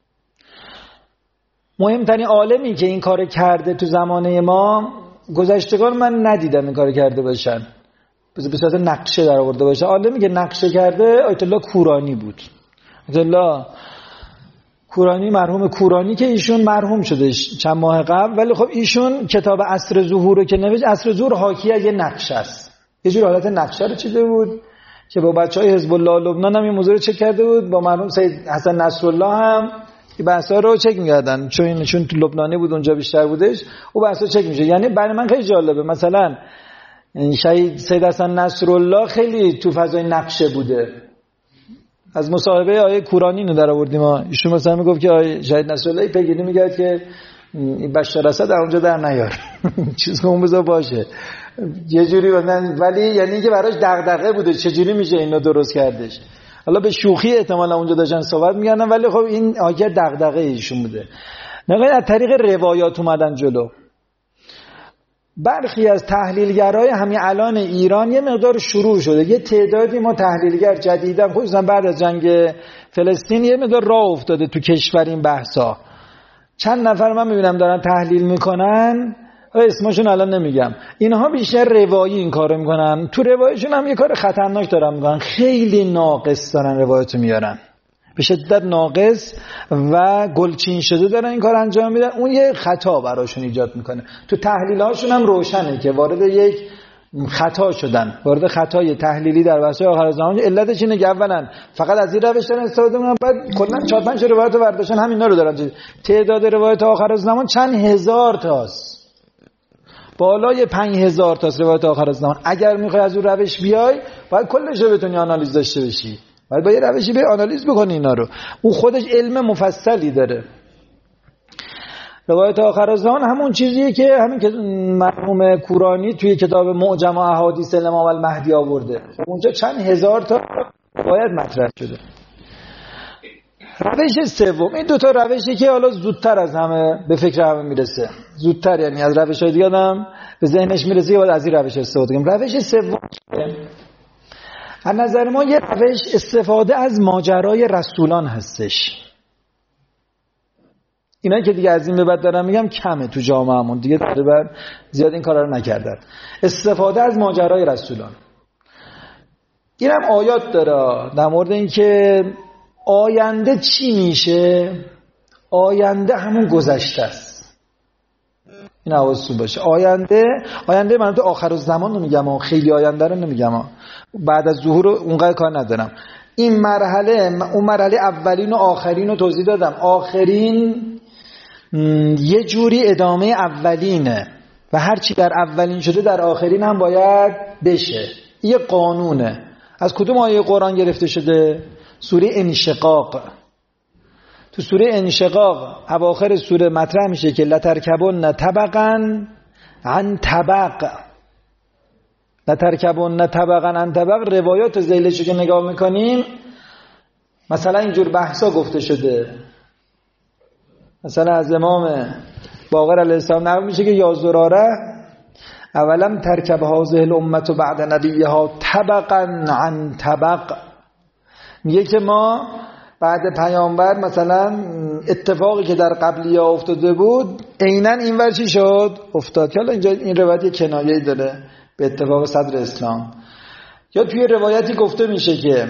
مهمترین عالمی که این کار کرده تو زمانه ما، گذشتگان من ندیدم این کار کرده باشن، به صورت نقشه در آورده باشه. عالمی که نقشه کرده آیت الله کورانی بود. آیت الله کورانی، مرحوم کورانی، که ایشون مرحوم شده چند ماه قبل، ولی خب ایشون کتاب عصر ظهور رو که نوشت، عصر ظهور حاکی از یه نقشه است. یه جور حالت نقشه رو چیده بود که با بچهای حزب الله لبنان هم این موضوع رو چک کرده بود، با مرحوم سید حسن نصرالله هم این بحثا رو چک می‌کردن، چون تو لبنانی بود اونجا بیشتر بودش، اون بحثا چک میشه. یعنی برای من خیلی جالبه، مثلا شهید سید حسن نصرالله خیلی تو فضای نقشه بوده. از مصاحبه آیه کورانی اینو در آوردیم ما. ایشون مثلا میگفت که آیه شهید نصرالله پیگیری می‌کرد که بشار اسد در اونجا در نیار چیز که اون بذار باشه یه جوری بدن، ولی یعنی که براش دغدغه بوده چجوری میشه اینو درست کردش. حالا به شوخی احتمالا اونجا داشتن صحبت می‌کردن، ولی خب این آیه دغدغه ایشون بوده. نگاه از طریق روایات اومدن جلو. برخی از تحلیلگرای همین الان ایران یه مقدار شروع شده، یه تعدادی ما تحلیلگر جدیدن خصوصا بعد از جنگ فلسطین یه مقدار راه افتاده تو کشور این بحثا. چند نفر من میبینم دارن تحلیل میکنن، اسمشون الان نمیگم، اینها بیشتر روایی این کارو میکنن. تو روایشون هم یه کار خطرناک دارن میکنن، خیلی ناقص دارن روایتو میارن، به شدت ناقص و گلچین شده دارن این کار انجام میدن. اون یه خطا براشون ایجاد میکنه. تو تحلیل‌هاشون هم روشنه که وارد یک خطا شدن، وارد خطای تحلیلی در بحث آخر زمان. علتش اینه که اولا فقط از این روش دارن استفاده میکنن، بعد کلا 4-5 روایت برداشتن همینا رو دارن. تعداد روایت آخر زمان چند هزار تاست، بالای 5000 تاست روایت آخر زمان. اگر میخوای از اون روش بیای باید کلش رو بتونی آنالیز داشته باشی، باید با یه روشی به آنالیز بکنی اینا رو. اون خودش علم مفصلی داره. روایت آخر زمان همون چیزیه که همین که مرحوم کورانی توی کتاب معجم احادیث الامام المهدی آورده، اونجا چند هزار تا روایت مطرح شده. روش سوم، این دوتا روشی که حالا زودتر از همه به فکر همه میرسه، زودتر یعنی از روش‌های دیگه آدم به ذهنش میرسه، باید از این روش استفاده کنیم. روش سوم از نظر ما یه روش استفاده از ماجرای رسولان هستش. اینا که دیگه از این به بعد دارم میگم کمه تو جامعهمون، دیگه تقریبا زیاد این کارا رو نکردن. استفاده از ماجرای رسولان. اینم آیات داره در مورد این که آینده چی میشه. آینده همون گذشته است. این حواستون باشه. آینده من تو آخر الزمان رو میگم، خیلی آینده رو نمیگم، بعد از ظهور اونقدر کار ندارم. این مرحله، اون مرحله اولین و آخرین رو توضیح دادم. آخرین یه جوری ادامه اولینه و هر چی در اولین شده در آخرین هم باید بشه. یه قانونه. از کدوم آیه قرآن گرفته شده؟ سوره انشقاق. تو سوره انشقاق اواخر سوره مطرح میشه که لترکبن طبقا عن طبق. لترکبن طبقا عن طبق. روایات ذیلش که نگاه میکنیم مثلا اینجور بحثا گفته شده. مثلا از امام باقر علیه السلام نقل میشه که یا زراره اولم ترکب هذه الامه بعد نبیها طبقا عن طبق. میگه که ما بعد پیامبر مثلا اتفاقی که در قبلی‌ها افتاده بود عیناً این ور چی شد افتاد. که حالا اینجا این روایت کنایه‌ای داره به اتفاق صدر اسلام. یا توی روایتی گفته میشه که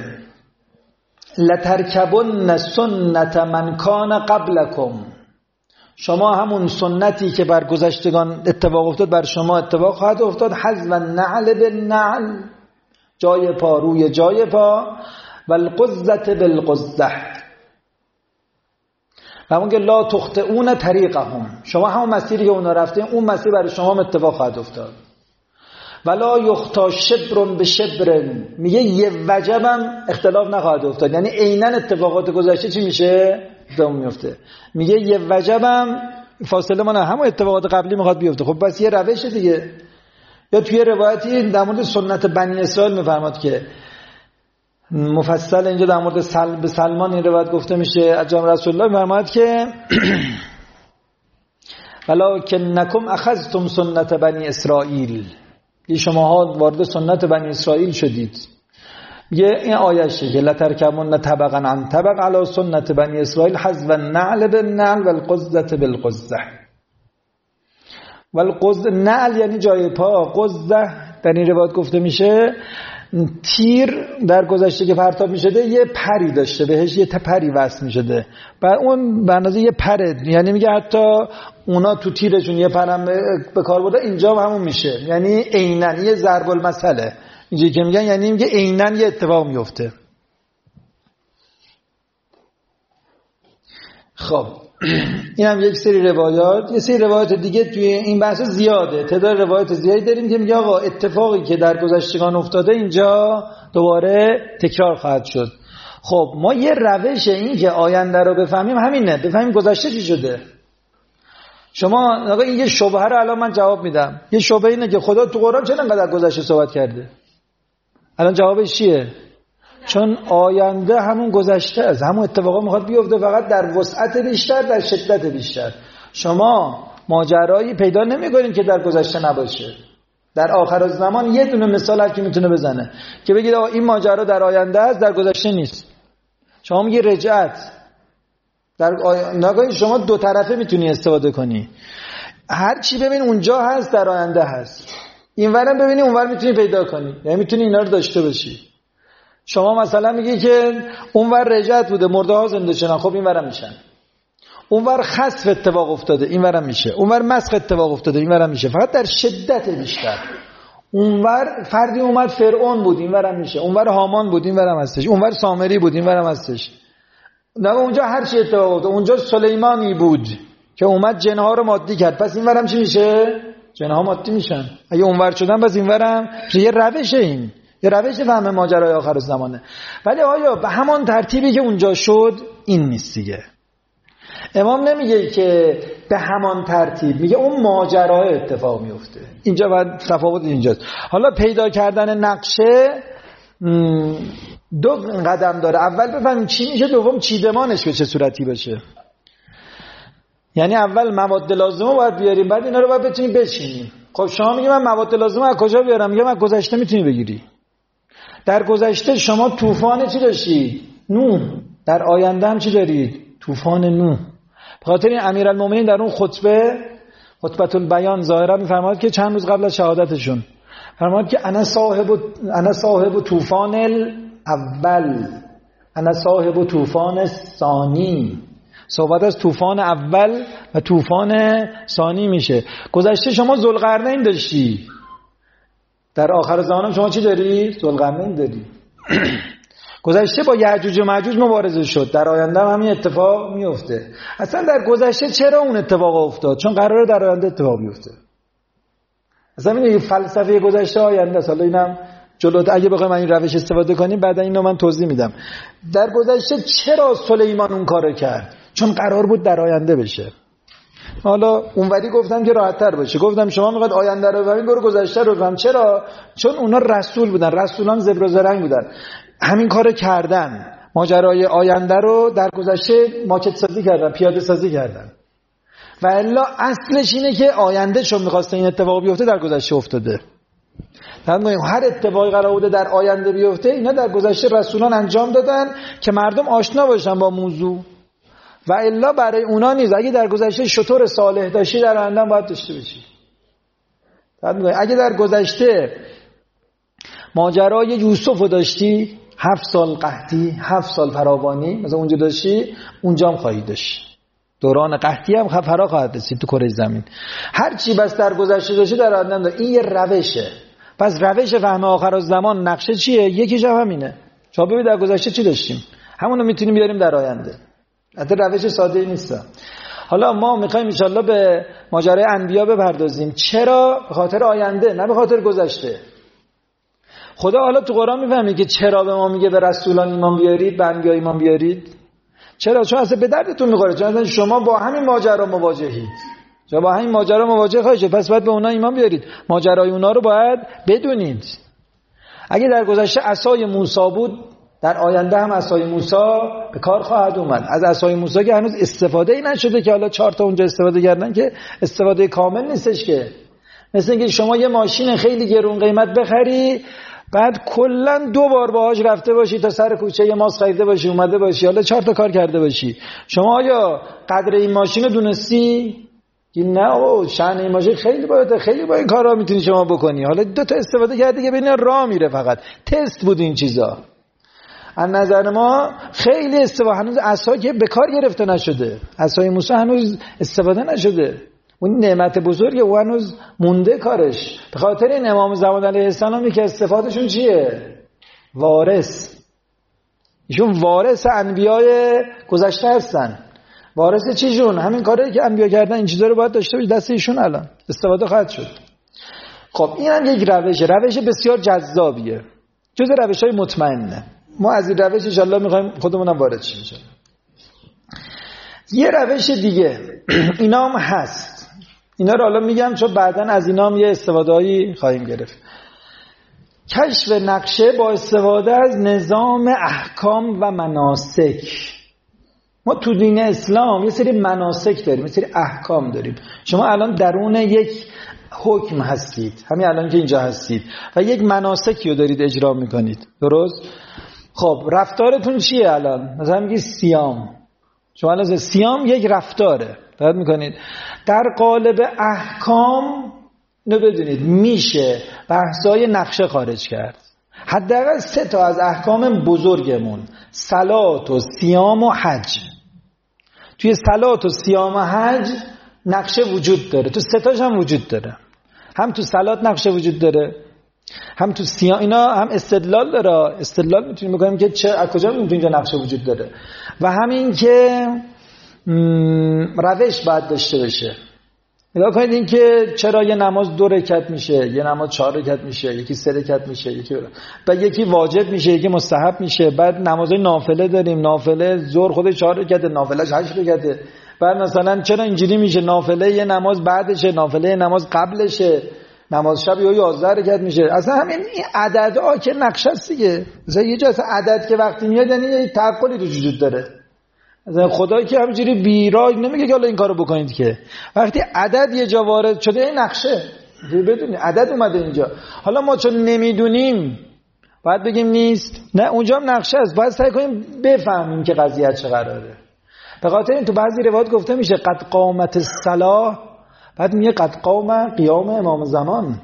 لترکبن سنت من کان قبلکم. شما همون سنتی که بر گذشتگان اتفاق افتاد بر شما اتفاق خواهد افتاد. حذو النعل بالنعل، جای پا روی جای پا، و القزة بالقزة، و همون که لا تخطئون طریقهم. شما همون مسیری که اونا رفتین اون مسیر برای شما اتفاق خواهد افتاد. ولا یخطا شبر بشبر، میگه یه وجبم اختلاف نخواهد افتاد. یعنی عیناً اتفاقات گذشته چی میشه؟ اتفاق میفته. میگه یه وجبم فاصله ما نه، همون اتفاقات قبلی میخواد بیفته. خب بس یه روش دیگه. یا توی روایتی در مورد سنت بنی اسرائیل میفرماد که مفصل اینجا در مورد سلمان این روایت گفته میشه از جانب رسول الله میفرماد که ولکنکم اخذتم سنت بنی اسرائیل، شماها وارد سنت بنی اسرائیل شدید. یه این آیشه که لترکبن طبقا عن طبق علی سنت بنی اسرائیل حذو النعل بالنعل والقزة بالقزة. والقزة نعل یعنی جای پا، قزة در این روایت گفته میشه تیر در گذشته که پرتاب میشده یه پری داشته، بهش یه پری وصل میشده، بعد اون به اندازه یه پره، یعنی میگه حتی اونا تو تیرشون یه پرم به کار برده، اینجا همون میشه. یعنی عیناً یه ضرب المثله اینجا که میگن، یعنی میگه عیناً یه اتفاق میفته. خب این هم یک سری روایات. یه سری روایات دیگه توی این بحث زیاده، تعداد روایات زیادی داریم که میگه آقا اتفاقی که در گذشتگان افتاده اینجا دوباره تکرار خواهد شد. خب ما یه روش این که آینده رو بفهمیم همینه، بفهمیم گذشته چی شده. شما آقا این یه شبهه رو الان من جواب میدم. یه شبهه اینه که خدا تو قرآن چرا انقدر گذشته صحبت کرده؟ الان جوابش چیه؟ چون آینده همون گذشته است، همون اتفاقا میخواد بیفته، فقط در وسعت بیشتر، در شدت بیشتر. شما ماجرایی پیدا نمی‌کنید که در گذشته نباشه. در آخر الزمان یه دونه مثال هر کی میتونه بزنه که بگید آقا این ماجرا در آینده است، در گذشته نیست. شما میگی رجعت در نگاه شما دو طرفه میتونی استفاده کنی. هر چی ببین اونجا هست در آینده هست، اینورم ببینی اونور میتونی پیدا کنی، یعنی میتونی اینا رو داشته باشی. شما مثلا میگی که اونور رجعت بوده، مرده ها زنده شدن، خب اینورم میشن. اونور خسف اتفاق افتاده، اینورم میشه. اونور مسخ اتفاق افتاده، اینورم میشه، فقط در شدت بیشتر. اونور فردی اومد فرعون بود، اینورم میشه. اونور هامان بود، اینورم هستش. اونور سامری بود، اینورم هستش. نه اونجا هر چی اتفاق افتاد. اونجا سلیمانی بود که اومد جنها رو مادی کرد، پس اینورم چی میشه؟ جنها مادی میشن. اگه اونور شدن پس اینورم یه روشه، این یه روش فهم ماجرای آخر الزمانه. ولی آیا به همان ترتیبی که اونجا شد این نیست دیگه. امام نمیگه که به همان ترتیب، میگه اون ماجرای اتفاق میفته. اینجا باید تفاوت اینجاست. حالا پیدا کردن نقشه دو قدم داره. اول بفهمیم چی میشه، دوم چیدمانش به چه صورتی بشه. یعنی اول مواد لازمه باید بیاریم، بعد اینا رو باید بتونیم بچینیم. خب شما میگی من مواد لازمه از کجا بیارم؟ میگم از گذشته میتونی بگیری. در گذشته شما طوفان چی داشتید؟ نوح. در آینده هم چی دارید؟ طوفان نوح. به خاطر این امیرالمومنین در اون خطبه البیان ظاهرا میفرماد که چند روز قبل از شهادتشون فرمود که انا صاحب طوفان الاول، انا صاحب طوفان الثانی. صحبت از طوفان اول و طوفان ثانی میشه. گذشته شما ذوالقرنین داشتی، در آخر زمان شما چی داری؟ ذوالقرنین داری. گذشته با یأجوج و مأجوج مبارزه شد، در آینده هم همین اتفاق میفته. اصلا در گذشته چرا اون اتفاق افتاد؟ چون قراره در آینده اتفاق بیفته. اصلا این فلسفه گذشته آینده است. حالا اینم جلوت اگه بخوایم این روش استفاده کنیم بعدا اینو من توضیح میدم. در گذشته چرا سلیمان اون کارو کرد؟ چون قرار بود در آینده بشه. حالا اونوری گفتم که راحت تر باشه، گفتم شما میخواد آینده رو ببینید، برو گذشته رو ببین. چرا؟ چون اونا رسول بودن، رسولان زبر و زرنگ بودن، همین کارو کردن. ماجرای آینده رو در گذشته ماکت سازی کردن، پیاده سازی کردن. و الا اصلش اینه که آینده چون می‌خواسته این اتفاق بیفته در گذشته افتاده. هر اتفاقی قرار بوده در آینده بیفته، اینا در گذشته رسولان انجام دادن که مردم آشنا باشن با موضوع. و الا برای اونا نیست. اگه در گذشته شطور صالح داشتی، در آینده باید داشته باشی. اگه در گذشته ماجرای یوسف رو داشتی، 7 سال قحطی، 7 سال فراوانی مثلا اونجا داشتی، اونجا هم خواهی داشت. دوران قحطی هم فرا خواهد رسید تو کره زمین. هر چی بس در گذشته داشتی در آینده داشت. این یه روشه. پس روش فهم آخر الزمان نقشه چیه؟ یکیش هم همینه. شما ببین در گذشته چی داشتیم، همونو میتونیم بیاریم در آینده. حتی روش ساده نیست. حالا ما میخوایم ان شاءالله به ماجرای انبیا بپردازیم. چرا؟ به خاطر آینده، نه به خاطر گذشته. خدا حالا تو قرآن میفهمی که چرا به ما میگه به رسولان ایمان بیارید، به انبیا ایمان بیارید. چرا؟ چون اصلا به دردتون میخوره، چون شما با همین ماجرا مواجهید. شما با همین ماجرا مواجه خواهید، پس باید به اونا ایمان بیارید. ماجرای اونا رو باید بدونید. اگه در گذشته عصای موسی بود، در آینده هم عصای موسی به کار خواهد اومد. از عصای موسی که هنوز استفاده ای نشده، که حالا 4 تا اونجا استفاده کردن که استفاده کامل نیستش. که مثل اینکه شما یه ماشین خیلی گرون قیمت بخری، بعد کلا 2 بار باهاش رفته باشی، تا سر کوچه یه ماس خریده باشی، اومده باشی، حالا 4 تا کار کرده باشی. شما آیا قدر این ماشین رو دونستی؟ که نه، شأن این ماشین خیلی باید، خیلی با این کارا میتونی شما بکنی. حالا 2 تا استفاده کردی که ببین راه میره، فقط تست بود این چیزا. از نظر ما خیلی استفاده، هنوز عصا که به کار گرفته نشده، عصای موسی هنوز استفاده نشده. اون نعمت بزرگه، او هنوز مونده کارش. به خاطر این امام زمان علیه السلام که استفادهشون چیه؟ وارث. ایشون وارث انبیای گذشته هستن. وارث چیشون؟ همین کاری که انبیا کردن، این چیزا رو باید داشته باشه دست ایشون، الان استفاده خواهد شد. خب این هم یک روش بسیار جذابیه، جز روش‌های مطمئنه. ما از این روش ان شاء الله می‌خوایم خودمونم وارد شیم ان شاء الله. یه روش دیگه اینا هم هست، اینا رو حالا میگم چون بعداً از اینا هم یه استفاده‌ای خواهیم گرفت. کشف نقشه با استفاده از نظام احکام و مناسک. ما تو دین اسلام یه سری مناسک داریم، یه سری احکام داریم. شما الان درون یک حکم هستید، همین الان که اینجا هستید، و یک مناسکی رو دارید اجرا میکنید، درست؟ خب رفتارتون چیه الان؟ مثلا میگی صیام، شما الان صیام یک رفتاره باید میکنید. در قالب احکام اینو بدونید میشه بحثای نقشه خارج کرد. حداقل 3 تا از احکام بزرگمون، صلات و صیام و حج. توی صلات و صیام و حج نقشه وجود داره، تو 3 تاش هم وجود داره. هم تو صلات نقشه وجود داره، هم تو صیام. اینا هم استدلال داره، استدلال میتونیم بگیم که چه از کجا میتونه اینجا نقشه وجود داره. و همین که روش باید داشته باشه. نگاه کنید این که چرا یه نماز 2 رکعت میشه، یه نماز 4 رکعت میشه، یکی 3 رکعت میشه، یکی واجب میشه، یکی مستحب میشه. بعد نمازهای نافله داریم، نافله ظهر خودش 4 رکعته، نافلهش 8 رکعته. بعد مثلا چرا اینجوری میشه؟ نافله یه نماز بعدشه، نافله یه نماز قبلشه، نماز شب 11 رکعت میشه. اصلا همین این عددها که نقشه است دیگه. مثلا یه جاست عدد که وقتی میاد یعنی یه تعقلی تو وجود داره. مثلا خدایی که همینجوری بیرای نمیگه که حالا این کارو بکنید، که وقتی عدد یه جا وارد شده این نقشه بدونید عدد اومده اینجا. حالا ما چون نمیدونیم باید بگیم نیست، نه اونجا هم نقشه است، باید سعی کنیم بفهمیم که قضیه چه قراره. به خاطر این تو بعضی روایات گفته میشه قد قامت الصلاة، بعد میگه قد قام قیام امام زمان.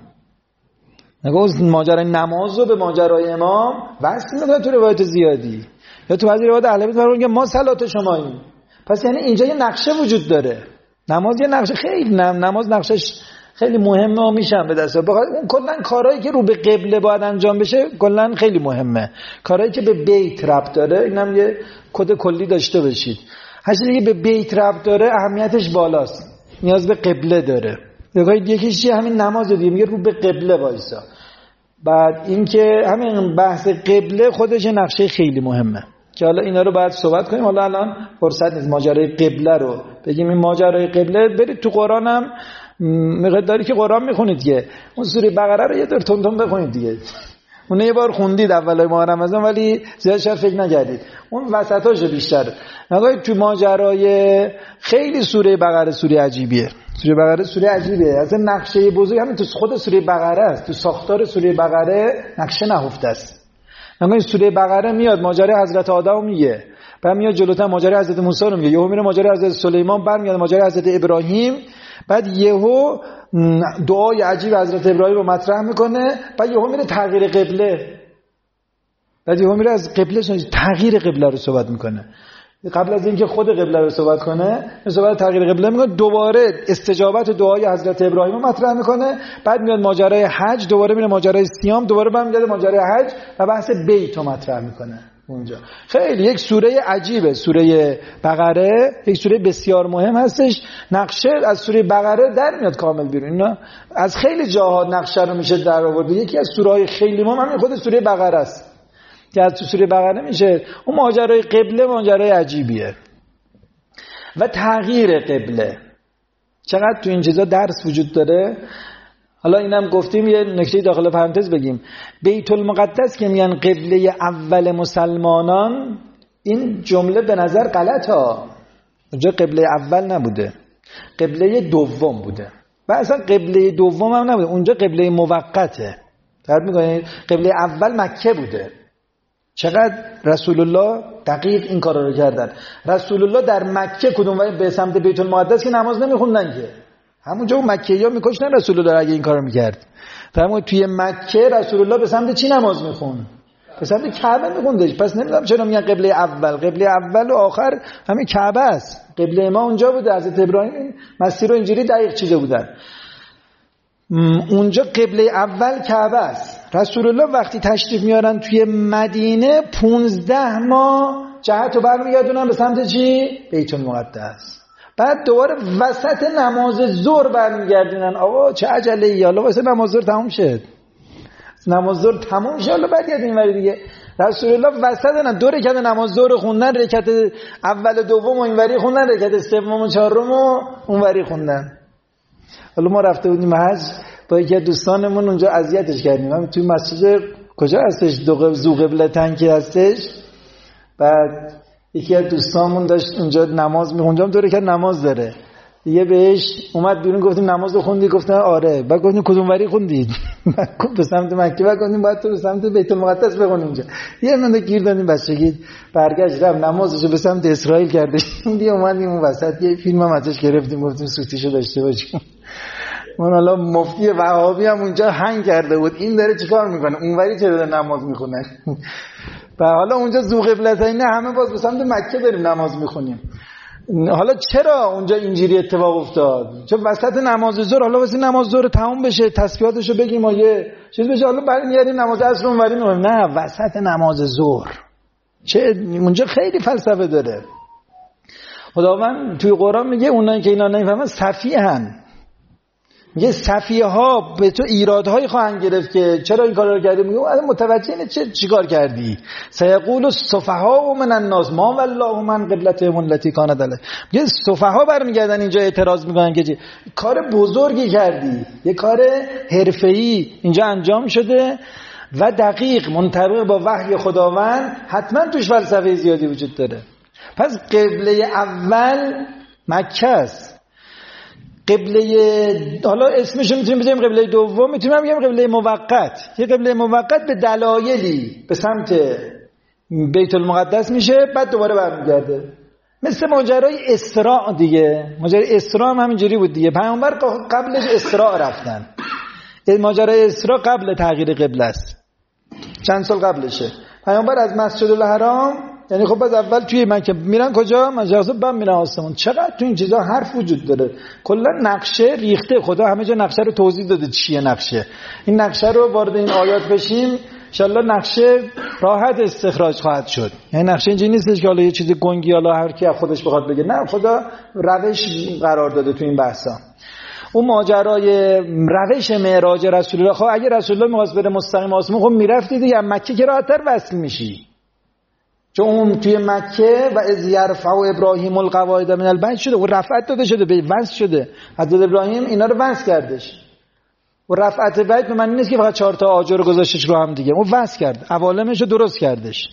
نگه ماجرای نماز رو به ماجرای امام وصل میکنه تو روایت زیادی، یا تو بعضی روایات اهل بیت میگه ما صلات شماییم. پس یعنی اینجا یه نقشه وجود داره. نماز یه نقشه خیلی نماز نقشش خیلی مهمه و میشم به دست. اون کلا کارهایی که رو به قبله باید انجام بشه کلا خیلی مهمه. کارهایی که به بیت ربط داره اینم یه کد کلی داشته باشید. هر چیزی که به بیت ربط داره اهمیتش بالاست، نیاز به قبله داره. یکیش چیه؟ همین نماز دیگه میگه رو به قبله وایسا. بعد اینکه همین بحث قبله خودش نقشه خیلی مهمه که حالا اینا رو باید صحبت کنیم. حالا الان فرصت نیست ماجرای قبله رو بگیم. این ماجرای قبله برید تو قرآن هم مقداری که قرآن میخونید دیگه، اون سوره بقره رو یه دور تون بخونید دیگه. اون یه بار خوندید اولای ماه رمضان ولی زیاد شاید فکر نکردید، اون وسطاشو بیشتر. نگاهید تو ماجرای خیلی سوره بقره سوره عجیبیه. سوره بقره سوره عجیبیه، اصلا نقشه بزرگ همین تو خود سوره بقره است. تو ساختار سوره بقره نقشه نهفته است. نگاهید سوره بقره میاد ماجرای حضرت آدم میگه، بعد میاد جلوتر ماجرای حضرت موسی رو میگه، یهو میره ماجرای حضرت سلیمان، برمیاد ماجرای حضرت ابراهیم، بعد یهو دعای عجیب حضرت ابراهیم رو مطرح میکنه، بعد یهو میره تغییر قبله، بعد یهو میره از قبله تغییر قبله رو صحبت میکنه. قبل از اینکه خود قبله رو صحبت کنه صحبت تغییر قبله میکنه، دوباره استجابت دعای حضرت ابراهیم رو مطرح میکنه، بعد میاد ماجرای حج، دوباره میره ماجرای صیام، دوباره برمیگرده ماجرای حج و بحث بیت رو مطرح میکنه. اونجا خیلی یک سوره عجیبه. سوره بقره یک سوره بسیار مهم هستش. نقشه از سوره بقره در میاد کامل بیرون. اینا از خیلی جاها نقشه رو میشه در آورد. یکی از سوره‌های خیلی مهم همین خود سوره بقره است که از سوره بقره میشه اون ماجرای قبله ماجرای عجیبیه. و تغییر قبله چقدر تو این چیزا درس وجود داره. حالا اینم گفتیم یه نکته داخل پرانتز بگیم، بیت المقدس که میگن قبله اول مسلمانان، این جمله به نظر غلطه. اونجا قبله اول نبوده، قبله دوم بوده و اصلا قبله دوم هم نبوده، اونجا قبله موقته. فرق میکنه، قبله اول مکه بوده. چقدر رسول الله دقیق این کارا رو کردن. رسول الله در مکه کدوم به سمت بیت المقدس که نماز نمیخوندن که، همونجا اون مکه‌یا میکشتن رسول الله اگه این کارو میکرد. فرمود توی مکه رسول الله به سمت چی نماز میخوند؟ به سمت کعبه میخوندش. پس نمیدونم چرا میگن قبله اول. قبله اول و آخر همین کعبه است. قبله ما اونجا بوده. حضرت ابراهیم مسیر رو اینجوری دقیق چیده بودن. اونجا قبله اول کعبه است. رسول الله وقتی تشریف میارن توی مدینه 15 ماه جهت رو برمیگردونن به سمت چی؟ بیت المقدس. بعد دوباره وسط نماز ظهر برمیگردونن. آقا چه عجله ای، حالا واسه نماز ظهر تموم شد، نماز ظهر تموم شد، حالا برگردیم اینوری دیگه. رسول الله وسط دو رکعت نماز ظهر خوندن، رکعت اول و دوم و اینوری خوندن، رکعت سوم و چهارم و اونوری خوندن. حالا ما رفته بودیم حج با یکی از دوستانمون، اونجا اذیتش کردیم. هم توی مسجد کجا هستش، ذو قبلتین که هستش، بعد یکی از دوستانمون داشت اونجا نماز میخوند، اونجا دو رکعت نماز داره دیگه. بهش اومد بیرون، گفتیم نماز رو خوندی؟ گفتن آره. بعد گفتیم کدوم وری خوندید؟ گفت به سمت مکه. بعد گفتیم باید تو به سمت بیت المقدس بخونی اونجا. یه منده گیر دادیم بچگی، برگشت رفت نمازشو به سمت اسرائیل کرده. دیگه اومدیم اون وسط یه فیلم هم ازش گرفتیم، گفتیم سوتیشو داشته باشیم. اون حالا مفتی وهابی هم اونجا هنگ کرده بود، این داره چیکار میکنه اونوری چرا داره نماز میخونه؟ و حالا اونجا ذو قبلتین، همه باز به سمت مکه داریم نماز میخونیم. حالا چرا اونجا اینجوری اتفاق افتاد؟ چون وسط نماز ظهر، حالا واسه نماز ظهر تموم بشه، تسبیحاتشو بگیم و یه چیز بشه، حالا برمیگردیم نماز عصر اونوری میخونیم. نه، وسط نماز ظهر. چه اونجا خیلی فلسفه داره. خداوند توی قرآن میگه اونایی که اینا نمیفهمن سفیهن. میگه سفیه ها به تو ایرادهایی خواهند گرفت که چرا این کارا رو کردی. میگه متوجه اینه چیکار کردی. سیقول السفهاء من الناس ما والله من قبلتهم التي كانت علیه. میگه سفها برمیگردن اینجا اعتراض میکنن که کار بزرگی کردی، یه کار حرفه‌ای اینجا انجام شده و دقیق منطبق با وحی خداوند، حتما توش فلسفه زیادی وجود داره. پس قبله اول مکه است. قبله، حالا اسمش میتونیم بذاریم قبله دوم، میتونیم هم بگیم قبله موقت. یه قبله موقت به دلایلی به سمت بیت المقدس میشه، بعد دوباره برمیگرده. مثل ماجرای اسراء دیگه. ماجرای اسراء هم همینجوری بود دیگه. پیامبر قبلش اسراء رفتن. ماجرای اسراء قبل تغییر قبله است، چند سال قبلشه. پیامبر از مسجد الحرام، یعنی خب بعد اول توی مکه میرن کجا؟ مسجد، بعد میرن آسمون. چقدر تو این چیزا حرف وجود داره. کلا نقشه ریخته، خدا همه جا نقشه رو توضیح داده چیه نقشه. این نقشه رو وارد این آیات بشیم ان شاءالله نقشه راحت استخراج خواهد شد. یعنی نقشه اینجوری نیستش که حالا یه چیز گنگی حالا هر کی خودش بخواد بگه، نه، خدا روش قرار داده تو این بحثا. اون ماجرای روش معراج رسول الله، خب اگه رسول الله می‌خواست بره مستقیم آسمون، خب میرفتی دیگه، مکه که راحت‌تر وصل میشی. چون اون توی مکه و از یرفع ابراهیم القواعد من البیت شده و رفعت داده شده، به وصل شده. حضرت ابراهیم اینا رو وصل کردش. و رفعت بیت به معنی نیست که فقط 4 تا آجر رو گذاشتش رو هم دیگه، اون وصل کرد، عوالمش رو درست کردش.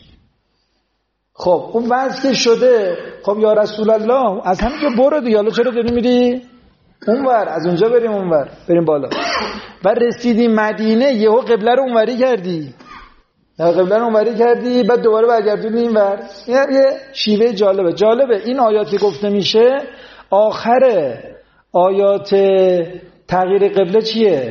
خب اون وصل که شده، خب یا رسول الله از همینجا برو دیگه، حالا چرا داری میری اونور؟ از اونجا بریم اونور، بریم بالا. و رسیدی مدینه، یهو قبله رو اونوری کردی، قبله رو اونوری کردی، بعد دوباره برگردونی اینور. این یه شیوه جالبه. این آیات که گفته میشه آخر آیات تغییر قبله چیه؟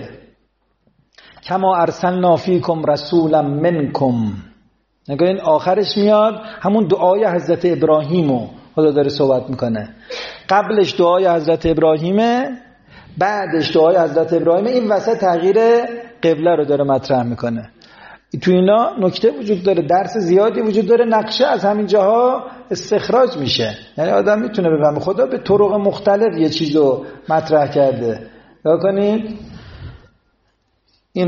کما ارسلنا فیکم رسولا منکم. نگاه این آخرش میاد همون دعای حضرت ابراهیمو خدا داره صحبت میکنه. قبلش دعای حضرت ابراهیمه، بعدش دعای حضرت ابراهیمه، این وسط تغییر قبله رو داره مطرح میکنه. تو اینا نکته وجود داره، درس زیادی وجود داره، نقشه از همین جاها استخراج میشه. یعنی آدم میتونه بفهمه خدا به طرق مختلف یه چیزو مطرح کرده. نگاه کنید این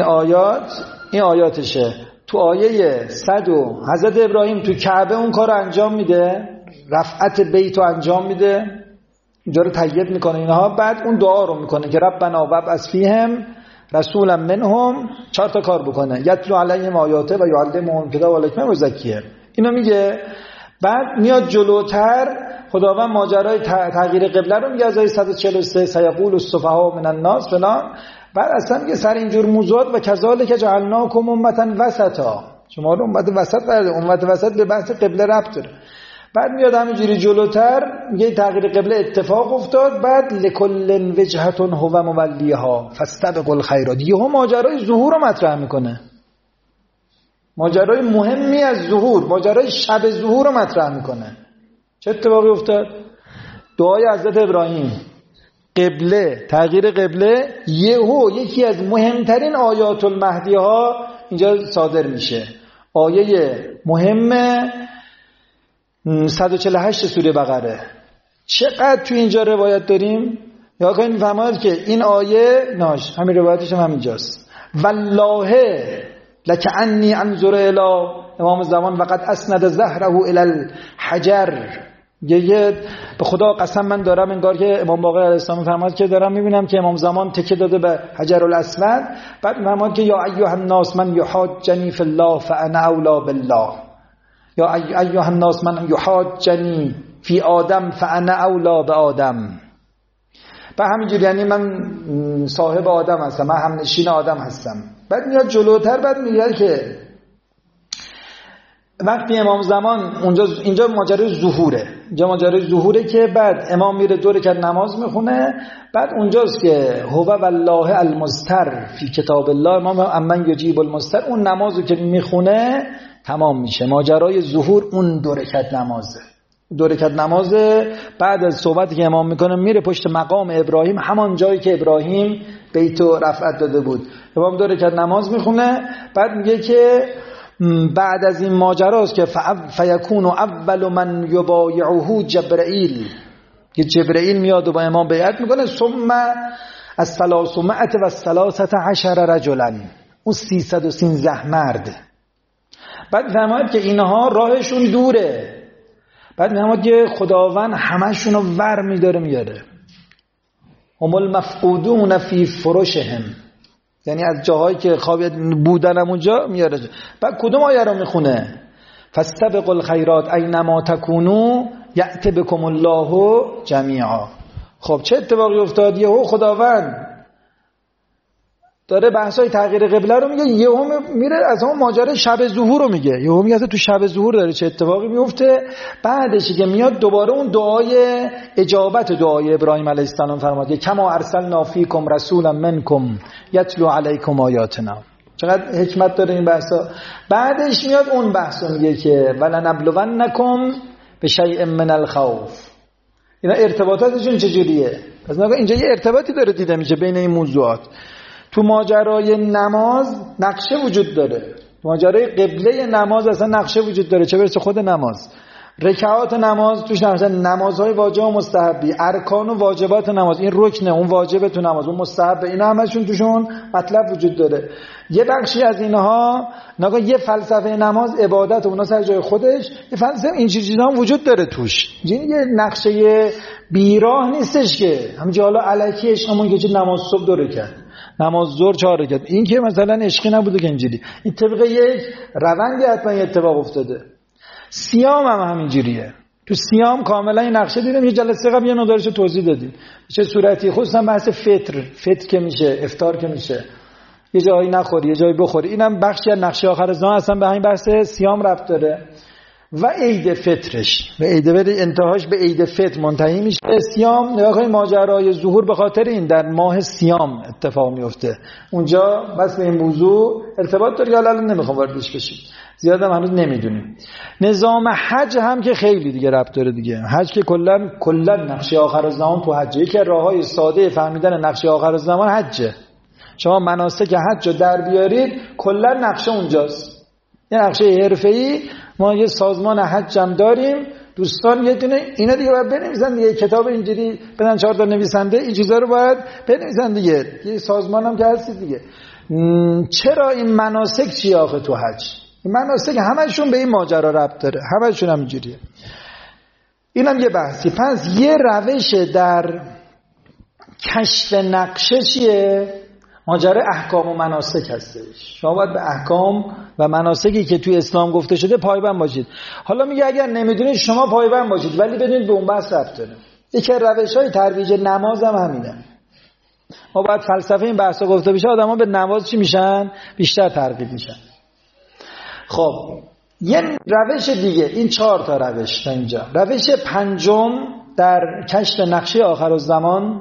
آیاتشه. تو آیه 100 حضرت ابراهیم تو کعبه اون کار انجام میده، رفعت بیت رو انجام میده، اینجا رو تایید میکنه اینها. بعد اون دعا رو میکنه که ربنا وابعث فیهم رسولا منهم، 4 تا کار بکنه، یتلو علیهم آیاته و یعلمهم الکتاب والحکمه و یزکیهم. اینو میگه. بعد میاد جلوتر خداوند ماجرای تغییر قبله رو میگه از آیه 143 سیقول السفهاء من الناس فلان. بعد اصلا میگه سر اینجور موضوعات و کذالک جعلناکم امة وسطا، شما رو امت وسط کرده. امت وسط به بحث قبله ربط داره. بعد میاد همینجوری جلوتر میگه تغییر قبله اتفاق افتاد، بعد لکل وجهة هو مولیها فاستبقوا الخیرات. یهو ماجرای ظهور رو مطرح میکنه، ماجرای مهمی از ظهور، ماجرای شب ظهور رو مطرح میکنه. چه اتفاقی افتاد؟ دعای حضرت ابراهیم، قبله، تغییر قبله، یهو یکی از مهمترین آیات المهدی ها اینجا صادر میشه. آیه مهمه 148 سوره بقره. چقدر تو اینجا روایت داریم؟ یا کنید میفهمید که این آیه ناش همین روایتش هم همینجاست. والله لکعنی انظر الی امام زمان وقد اسند ظهره الی الحجر. یه به خدا قسم من دارم انگار که امام باقر علیه السلام فرمود که دارم میبینم که امام زمان تکه داده به حجر الاسود. بعد فرمود که یا ایها الناس من یحاجنی فی الله فانا اولا بالله، یا ایها الناس من یحاجنی فی آدم فانا اولا بآدم. و همینجوری یعنی من صاحب آدم هستم، من همنشین آدم هستم. بعد میاد جلوتر، بعد میگه که وقتی امام زمان اینجا ماجرای ظهوره، اینجا ماجرای ظهوره که بعد امام میره 2 رکعت نماز میخونه. بعد اونجاست که هو والله المستر فی کتاب الله، امام امن یجیب المستر، اون نمازو که میخونه تمام میشه. ماجرای ظهور اون 2 رکعت نمازه. 2 رکعت نمازه. بعد از صحبتی که امام میکنه میره پشت مقام ابراهیم، همان جایی که ابراهیم بیتو رفعت داده بود. امام 2 رکعت نماز میخونه. بعد میگه که بعد از این ماجراست که فیکون اول من یبایعه جبرائیل، که جبرائیل میاد و با امام بیعت میکنه. ثم از 313 رجلا، اون 313 مرد. بعد فرماید که اینها راهشون دوره. بعد فرماید که خداوند همشون رو ور میداره میاره. هم المفقودون فی فرشهم، یعنی از جاهایی که خواب بودن اونجا میاره. بعد کدوم آیه رو میخونه؟ فاستبقوا الخیرات اینما تکونوا یأتی بکم الله جمیعا. خب چه اتفاقی افتاد؟ یهو خداوند داره بحثای تغییر قبله رو میگه، یهو میره از اون ماجرای شب ظهور رو میگه. یهو میگه تو شب ظهور داره چه اتفاقی میفته. بعدش که میاد دوباره اون دعای اجابت دعای ابراهیم علیه السلام فرمود کما ارسلنا فیکم رسولا منکم یتلو علیکم آیاتنا. چقدر حکمت داره این بحثا. بعدش میاد اون بحثو میگه که ولنبلونکم بشیء من الخوف. اینا ارتباطاتشون چجوریه؟ پس اینجا یه ارتباطی داره دیده میشه بین این موضوعات. تو ماجرای نماز نقشه وجود داره، تو ماجرای قبله نماز اصلا نقشه وجود داره، چه برسه خود نماز. رکعات نماز توش نقشه، نمازهای واجب و مستحبی، ارکان و واجبات نماز، این رکنه، اون واجبه تو نماز، اون مستحبه، اینا همشون توشون مطلب وجود داره. یه بخشی از اینها نگاه یه فلسفه نماز عبادت و اونا سر جای خودش، یه فلسفه این چیزا هم وجود داره توش. یه نقشه بیراه نیستش که همینجوری حالا الکی عشقمون که نماز صبح 2 رکعت، نماز ظهر 4 رکعت، این که مثلا عشقی نبوده که اینجوری. این طبق یک روندی حتما اتفاق افتاده. صیام هم همینجوریه. تو صیام کاملا این نقشه دیدم. یه جلسه قبل یه نودارش توضیح دادیم چه صورتی، خصوصا بحث فطر که میشه، افطار که میشه، یه جایی نخوری یه جایی بخوری، اینم بخشی از نقشه آخر زمان اصلا به همین بحث صیام ربط داره. و عید فطرش به عید انتهاش به عید فطر منتهی میشه. صیام نگاه ماجرای ظهور به خاطر این در ماه صیام اتفاق میفته. اونجا بس به این موضوع ارتباط داره، حالا نمیخوام واردش بشیم، زیاد هم هنوز نمیدونیم. نظام حج هم که خیلی دیگه ربط داره دیگه. حج که کلا نقشه آخر زمان تو حج، یکی از راههای ساده فهمیدن نقشه آخر زمان حجه. شما مناسک حج رو در بیارید کلا نقشه اونجاست. یه نقشه حرفه‌ای. ما یه سازمان حج هم داریم، دوستان یه دونه اینا دیگه باید بنویسن دیگه، کتاب اینجوری بدن 4 تا نویسنده این چیزا رو باید بنویسن دیگه. یه سازمان هم که هست دیگه. چرا این مناسک چی آخه تو حج؟ این مناسک همشون به این ماجرا ربط داره، همشون هم اینجوریه. اینم یه بحثی. پس یه روش در کشف نقشه چیه؟ ماجرای احکام و مناسک هستش. شما باید به احکام و مناسکی که توی اسلام گفته شده پایبند باشید. حالا میگه اگر نمیدونید شما پایبند باشید ولی بدونید به اون بحث ربط داره. یکی از روش‌های ترویج نماز هم همینه. ما باید فلسفه این بحثا گفته بشه، آدم‌ها به نماز چی میشن؟ بیشتر ترغیب میشن. خب یه روش دیگه، این 4 تا روش تا اینجا. روش پنجم در کشف نقشه آخرالزمان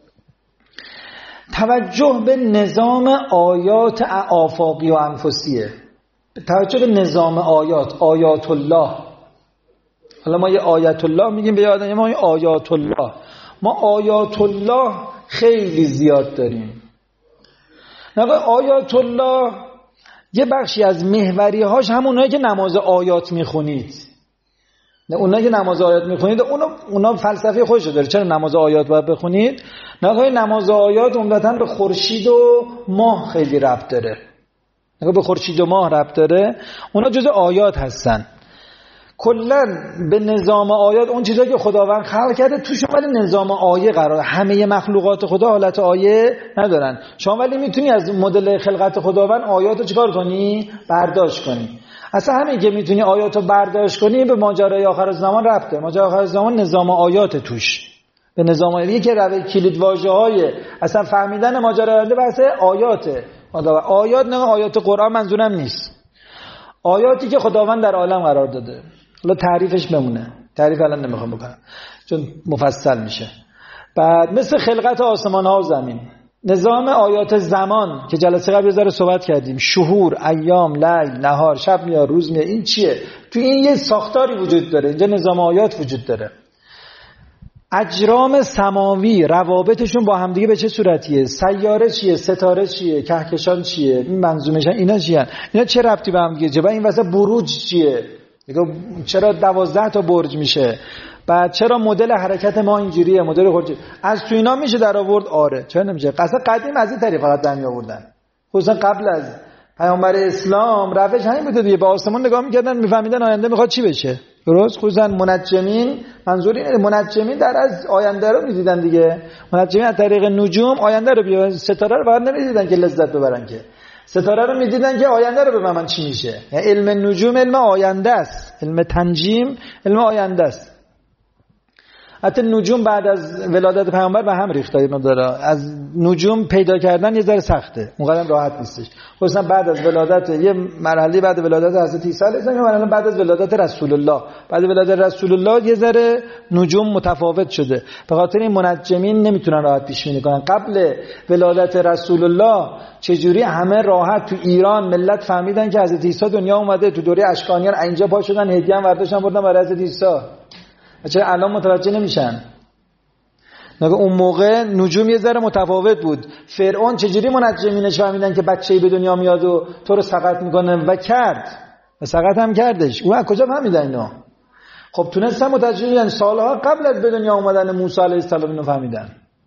توجه به نظام آیات آفاقی و انفسیه. توجه به نظام آیات الله. حالا ما یه آیت الله میگیم به یادن، ما یه آیات الله. ما آیات الله خیلی زیاد داریم. نگاه آیات الله یه بخشی از محوری‌هاش همونایی که نماز آیات میخونید. نه اونا که نماز آیات میخونید اونا فلسفه خودشو داره. چرا نماز آیات باید بخونید؟ نه نماز آیات عمدتاً به خورشید و ماه خیلی ربط داره. نه به خورشید و ماه ربط داره. اونا جزء آیات هستن. کلا به نظام آیات اون چیزایی که خداوند خلق کرده توش ولی نظام آیه قراره. همه مخلوقات خدا حالت آیه ندارن. شما ولی میتونی از مدل خلقت خداوند آیاتو چیکار کنی؟ برداشت کنی. اصلا همین که میتونی آیاتو برداشت کنی به ماجرای آخر زمان ربطه. ماجرای آخر زمان نظام آیات توش. به نظام آیه که روی کلید واژه‌های اصلا فهمیدن ماجرای آینده بحث آیاته. آیات نه آیات قرآن منظورم نیست. آیاتی که خداوند در عالم قرار داده. حالا تعریفش بمونه. تعریف الان نمیخوام بکنم چون مفصل میشه. بعد مثل خلقت آسمان ها و زمین، نظام آیات زمان که جلسه قبل یه ذره صحبت کردیم، شهور، ایام، لیل، نهار، شب میاد، روز میاد، این چیه؟ تو این یه ساختاری وجود داره. اینجا نظام آیات وجود داره. اجرام سماوی روابطشون با همدیگه به چه صورتیه؟ سیاره چیه؟ ستاره چیه؟ کهکشان چیه؟ این منظومشن اینا چیه؟ اینا چه ربطی به هم دیگه؟ جبا این واسه بروج چیه؟ چرا 12 تا برج میشه؟ بعد چرا مدل حرکت ما اینجوریه؟ مدل خودش از تو اینا میشه در آورد؟ آره. چرا نمیشه؟ قصد قدیم از این طریق فقط در می آوردن. خصوصا قبل از پیامبر اسلام روش همین بوده دیگه. به آسمان نگاه میکردن میفهمیدن آینده میخواد چی بشه. درست؟ خصوصا منجمین، منظور اینه منجمین در از آینده رو میدیدن دیگه. منجمین از طریق نجوم آینده رو بیان. ستاره رو فقط نمیدیدن که لذت ببرن، که ستاره رو میدیدن که آینده رو بفهمن چی میشه. یعنی علم نجوم علم آینده است. علم تنجیم علم آینده است. حتی نجوم بعد از ولادت پیامبر به هم ریخته داره. از نجوم پیدا کردن یه ذره سخته، اونقدر راحت نیستش. خصوصا بعد از ولادت یه مرحله بعد ولادت حضرت عیسی علیه السلام، مثلا بعد از ولادت رسول الله، بعد ولادت رسول الله یه ذره نجوم متفاوت شده. به خاطر این منجمین نمیتونن راحت پیش بینی کنن. قبل ولادت رسول الله چجوری همه راحت تو ایران ملت فهمیدن که حضرت عیسی دنیا اومده، تو دوره اشکانیان اینجا پا شدن هدیه هم برداشتن بردن برای حضرت عیسی. چرا الان متوجه نمیشن؟ نگه اون موقع نجوم یه ذره متفاوت بود. فرعون چجوری منجمینش فهمیدن که بچه‌ای به دنیا میاد و تو رو سقط میکنه و کرد و سقط هم کردش. اون از کجا فهمیدن اینا؟ خب تونستن متوجه بشن سالها قبل از به دنیا اومدن موسی علیه السلام اینو فهمیدن.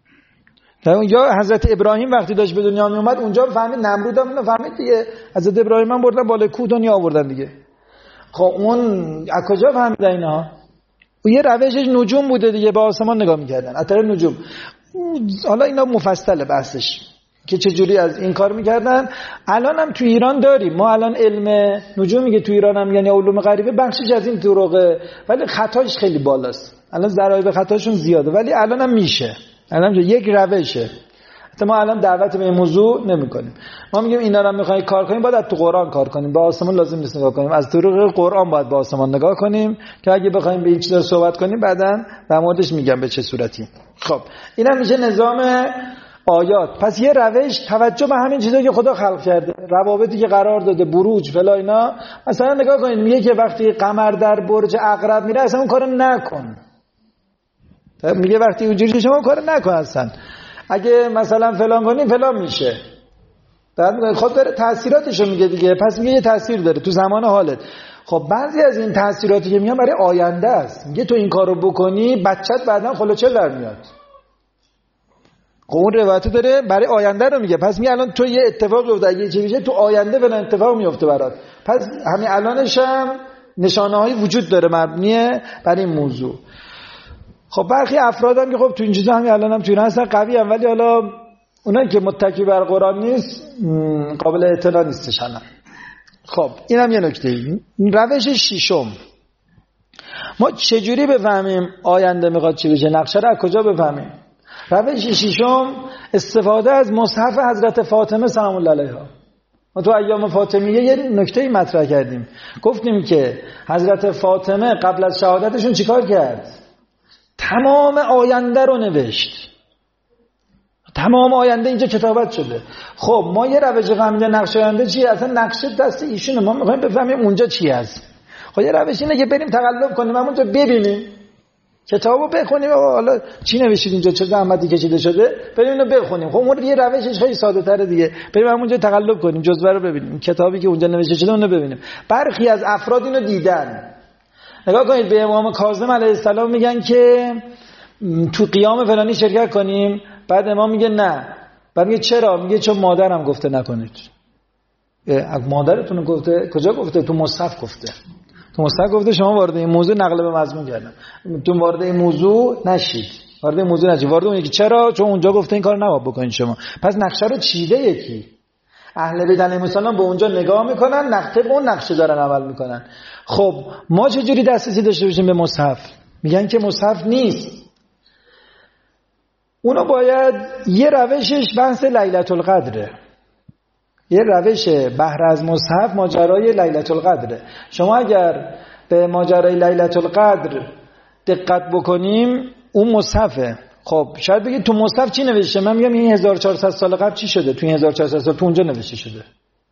یا حضرت ابراهیم وقتی داشت به دنیا می اومد اونجا فهمید، نمرود هم اینو فهمید دیگه. حضرت ابراهیم هم بردن بالای کوه دنیا آوردن دیگه. خب اون از کجا فهمیدن اینا؟ و یه روشش نجوم بوده دیگه، به آسمان نگاه میکردن از طریق نجوم. حالا اینا مفصله بحثش که چجوری از این کار میکردن. الان هم تو ایران داریم ما. الان علم نجوم میگه تو ایران هم، یعنی علوم غریبه بخشش از این طرقه، ولی خطاش خیلی بالاست. الان ضرایب خطاشون زیاده، ولی الان هم میشه. الان یک روشه. حتی ما الان دعوت به این موضوع نمی‌کنیم. ما میگیم اینا رو می‌خواید کار کنیم باید تو قرآن کار کنیم. به آسمان لازم نیست نگاه کنیم. از طریق قرآن باید به آسمان نگاه کنیم که اگه بخوایم به این چیزا صحبت کنیم بعداً در موردش میگم به چه صورتی. خب اینم میشه نظام آیات. پس یه روش توجه به همین چیزایی که خدا خلق کرده، روابطی که قرار داده، بروج فلا اینا. مثلا نگاه کنید میگه که وقتی قمر در برج عقرب میره اصلا اون کارو نکن. میگه وقتی اونجوری شما کارو نکن اصلا. اگه مثلا فلان کنیم فلان میشه. بعد خود داره تاثیراتشو میگه دیگه. پس میگه یه تاثیر داره تو زمان حالت. خب بعضی از این تاثیراتی که میان برای آینده است. میگه تو این کارو بکنی بچت بعداً خلوچل در میاد. اون روایت داره برای آینده رو میگه. پس میگه الان تو یه اتفاقی افتاد، اگه چه میشه تو آینده فلان اتفاق میفته برات. پس همین الانش هم نشانه‌های وجود داره مبنیه بر این موضوع. خب برخی افراد هم که خب تو این چیزا همین الان هم تو اینا هستن قوی هم، ولی حالا اونایی که متکی بر قرآن نیست قابل اعتنا نیستش الان. خب اینم یه نکته. روش ششم، ما چجوری بفهمیم آینده میخواد چی بشه؟ نقشه رو از کجا بفهمیم؟ روش ششم استفاده از مصحف حضرت فاطمه سلام الله علیها. ما تو ایام فاطمیه یه نکته مطرح کردیم، گفتیم که حضرت فاطمه قبل از شهادتشون چیکار کرد؟ تمام آینده رو نوشت. تمام آینده اینجا کتابت شده. خب ما یه روش فهمیده نقشه آینده چیه؟ اصلا نقشه دست ایشونه، ما میخوایم بفهمیم اونجا چی هست. خب یه روش اینه که بریم تقلب کنیم، همونجا ببینیم، کتابو بخونیم حالا چی نوشید اینجا، چه زحمتی کشیده شده، بریم اینو بخونیم. خب اون یه روشش خیلی ساده تره دیگه. بریم همونجا تقلب کنیم، جزوه رو ببینیم، کتابی که اونجا نوشته شده اونو ببینیم. برخی از افراد اینو دیدن، نگاه کنید به امام کاظم علیه السلام میگن که تو قیام فلانی شرکت کنیم، بعد امام میگه نه، بعد میگه چرا؟ میگه چون مادرم گفته نکنید. مادرتون گفته؟ کجا گفته؟ تو مصحف گفته. تو مصحف گفته شما وارد این موضوع نقل به مضمون کردن، تو وارد این موضوع نشید، وارد این موضوع نشید. وارد اون یکی چرا؟ چون اونجا گفته این کارو نباید بکنید شما. پس نقشه رو چیده یکی. اهل بیت علیهم السلام به اونجا نگاه میکنن، نقطه به اون نقشه دارن عمل میکنن. خب ما چجوری دسترسی داشته باشیم به مصحف؟ میگن که مصحف نیست. اونا باید یه روشش بحث لیلة القدره، یه روش بهر از مصحف ماجرای لیلة القدره. شما اگر به ماجرای لیلة القدر دقت بکنیم اون مصحفه. خب شاید بگید تو مصحف چی نوشته؟ من میگم این 1400 سال قبل چی شده؟ تو این 1400 سال تو اونجا نوشته شده.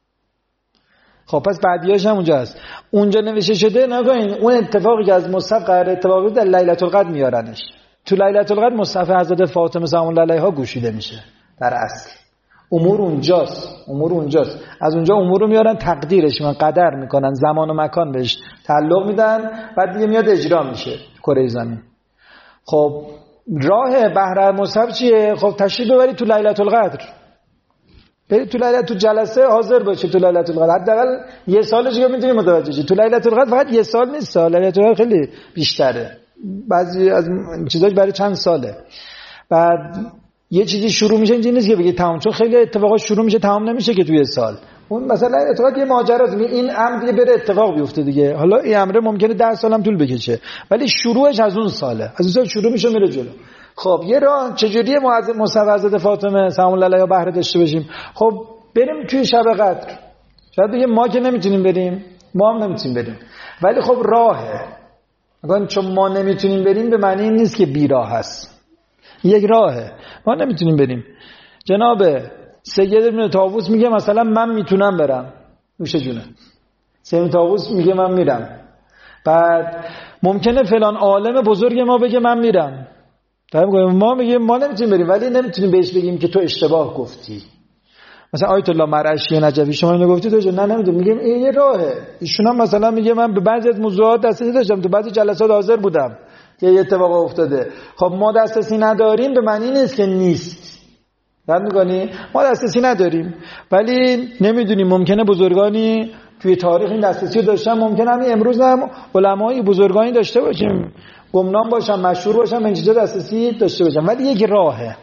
خب پس بعدیاش هم اونجا هست، اونجا نوشته شده. نگاین اون اتفاقی که از مصحف قرار اتفاق بیفته در لیلة القدر میارنش. تو لیلة القدر مصحف حضرت فاطمه سلام الله علیها گوشیده میشه. در اصل امور اونجاست. از اونجا امور رو میارن تقدیرش من قدر میکنن، زمان و مکان بهش تعلق میدن، بعد دیگه میاد اجرا میشه کره زمین. خب راه بهره مصحف چیه؟ خب تشریف ببرید تو لیلة القدر، برید تو لیلة، تو جلسه حاضر باشه تو لیلة القدر، حداقل یه سالش که میتونی متوجه شی. تو لیلة القدر فقط یه سال نیست، لیلة القدر خیلی بیشتره، بعضی از چیزاش برای چند ساله. بعد یه چیزی شروع میشه اینجوری نیست که بگی تمام، چون خیلی اتفاقات شروع میشه تمام نمیشه که توی سال. اون مثلا اتفاق یه ماجراست، این امر دیگه بره اتفاق بیفته دیگه. حالا این امر ممکنه 10 سال هم طول بکشه، ولی شروعش از اون ساله، از اون سال شروع میشه میره جلو. خب یه راه چجوریه مصحف حضرت فاطمه سلام الله علیها بهره داشته باشیم؟ خب بریم توی شب قدر. شاید بگیم ما که نمیتونیم بریم، ما هم نمیتونیم بریم، ولی خب راهه. اگر چون ما نمیتونیم بریم به معنی این نیست که بی راه هست، یک راهه. ما نمیتونیم بریم. جناب سید ابن طاووس میگه مثلا من میتونم برم، نوش جونه. سید طاووس میگه من میرم. بعد ممکنه فلان عالم بزرگ ما بگه من میرم، ما میگیم ما نمیتونیم بریم، ولی نمیتونیم بهش بگیم که تو اشتباه گفتی. مثلا آیت الله مرعشی نجفی شما اینو گفتی تو نه نمیدونم، میگیم این یه راهه. ایشون هم مثلا میگه من به بعضی از موضوعات دسترسی داشتم، تو بعضی جلسات حاضر بودم که یه اتفاق افتاده. خب ما دسترسی نداریم به معنی نیست که نیست. درک می‌کنی؟ ما دسترسی نداریم، ولی نمیدونیم ممکنه بزرگانی توی تاریخ این دسترسی رو داشتن، ممکنه همین امروز هم علمای بزرگانی داشته باشیم، گمنام باشن، مشهور باشن، این چیزا دسترسی داشته باشن. ولی یک راهه.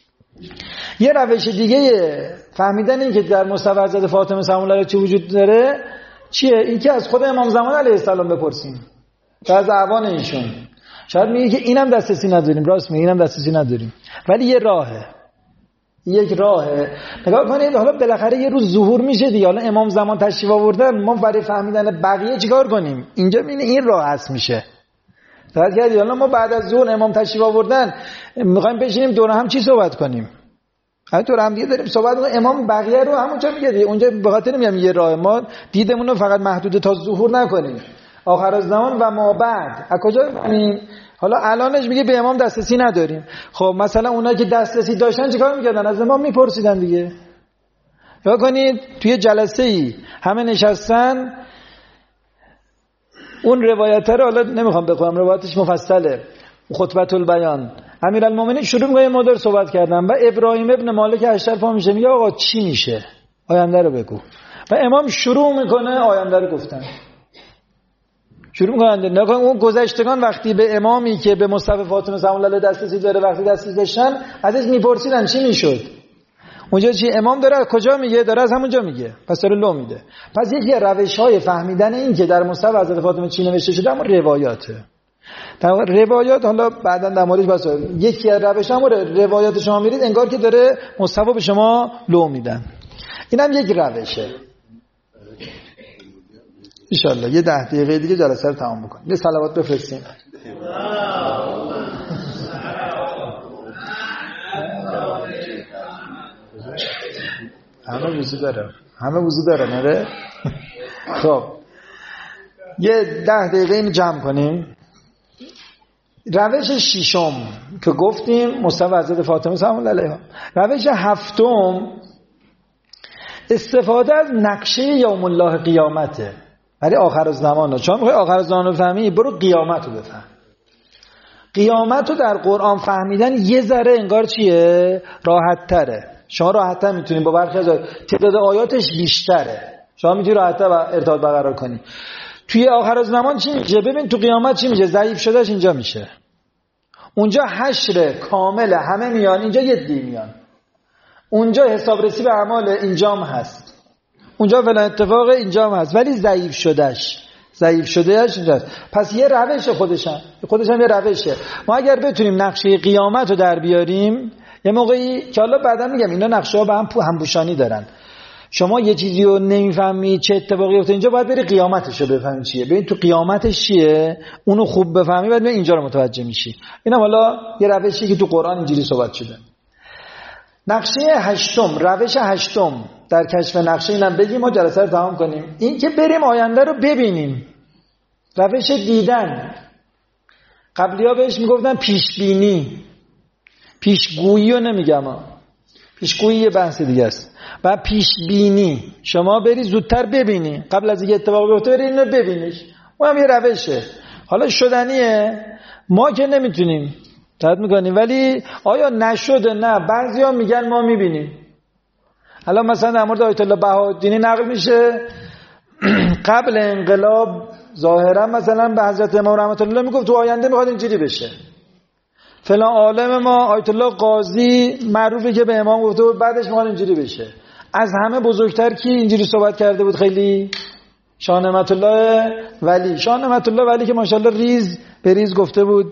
یه روش دیگه فهمیدن این که در مصحف حضرت فاطمه سلام الله علیها چه وجود داره چیه؟ این که از خود امام زمان علیه السلام بپرسیم و از اعوان ایشون. شاید میگه که اینم دسترسی نداریم، راست میگه اینم دسترسی نداریم، ولی یه راهه، یک راهه. نگاه کنید حالا بالاخره یه روز ظهور میشه دیگه. حالا امام زمان تشریف آوردن، ما برای فهمیدن بقیه چیکار کنیم؟ اینجا این راه هست میشه. دقت کردید؟ حالا ما بعد از ظهر امام تشریف آوردن میخوایم بشینیم دور هم چی صحبت کنیم؟ همینطور هم دیگه داریم صحبت می‌کنیم، امام بقیه رو همونجا میگه دیگه. اونجا به خاطر میگم یه راه، ما دیدمون رو فقط محدود تا ظهور نکنیم، آخر الزمان و ما بعد از کجا ببینیم. حالا الانش میگه به امام دسترسی نداریم. خب مثلا اونایی که دسترسی داشتن چیکار می‌کردن؟ از امام میپرسیدن دیگه. نگاه کنید توی جلسه‌ای همه نشستن، اون روایت رو حالا نمیخوام بخونم، روایتش مفصله، خطبه البیان. امیرالمومنین شروع می‌کنه مدار صحبت کردن و ابراهیم ابن مالک اشتر پا میشه میگه آقا چی میشه؟ آینده رو بگو. و امام شروع میکنه آینده رو گفتن. شروع میکنن نگاه اون گذشتگان وقتی به امامی که به مصحف فاطمه سلام الله علیها دسترسی داره وقتی دسترسی داشتن ازش میپرسیدن چی میشد. اونجا چی امام داره کجا میگه؟ داره از همونجا میگه، پس داره لو میده. پس یکی از روش‌های فهمیدن این که در مصحف حضرت فاطمه چی نوشته شده اما روایاته. روایات حالا بعداً در موردش بحث کنیم. یکی از روش‌ها روایات شما میرید انگار که داره مصحف به شما لو میدن. اینم یک روشه. ان شاء الله یه 10 دقیقه دیگه جلسه رو تمام می‌کنیم. یه صلوات بفرستیم. همه وضو داره نره. خب یه 10 دقیقه اینو جمع کنیم. روش ششم که گفتیم مصحف حضرت فاطمه سلام الله علیها. روش هفتم استفاده از نقشه یوم الله قیامته. ولی آخرالزمان. چون میخوای آخرالزمان رو بفهمی برو قیامت رو بفهم. قیامت رو در قرآن فهمیدن یه ذره انگار چیه؟ راحت تره. شما راحت تر میتونید با برخی از تعداد آیاتش بیشتره، شما میتونید راحت تر ارتباط برقرار کنی. توی آخرالزمان چی میشه؟ ببین تو قیامت چی میشه؟ ضعیف شدهش اینجا میشه، اونجا حشر کامله، همه میان، اینجا یه دی میان. اونجا حسابرسی به اعمال اینجام هست، اونجا فلان اتفاق اینجام هست، ولی ضعیف شدهش اینجاست. پس یه روش خودش هم یه روشه. ما اگر بتونیم نقشه قیامت رو در بیاریم، یه موقعی که حالا بعدا میگم اینا نقشه ها به هم همپوشانی دارن، شما یه چیزی رو نمیفهمی چه اتفاقی افتاد اینجا، باید بری قیامتش رو بفهمی چیه. ببین تو قیامتش چیه، اونو خوب بفهمی، بعد اینجا رو متوجه میشی. اینا حالا یه روشی که تو قرآن اینجوری صحبت شده. نقشه هشتم، روش هشتم در کشف نقشه، اینم بگیم ما جلسه رو تمام کنیم، این که بریم آینده رو ببینیم. روش دیدن، قبلی‌ها بهش میگفتن پیشبینی، پیشگویی رو نمیگم پیشگویی یه بحث دیگه است. و پیشبینی، شما بری زودتر ببینی، قبل از اینکه اتفاق بیفته بری اینو ببینیش، اون هم یه روشه. حالا شدنیه، ما که نمیتونیم تایید میکنیم، ولی آیا نشده؟ نه، بعضیا میگن ما میبینیم. الان مثلا در مورد آیت الله بهاءالدینی نقل میشه قبل انقلاب ظاهرا مثلا به حضرت امام رحمت الله میگفت تو آینده میخواد اینجوری بشه، فلان عالم ما آیت الله قاضی معروفه که به امام گفته بود بعدش میخواد اینجوری بشه. از همه بزرگتر کی اینجوری صحبت کرده بود خیلی؟ شاه نعمت الله ولی. شاه نعمت الله ولی که ماشاءالله ریز به ریز گفته بود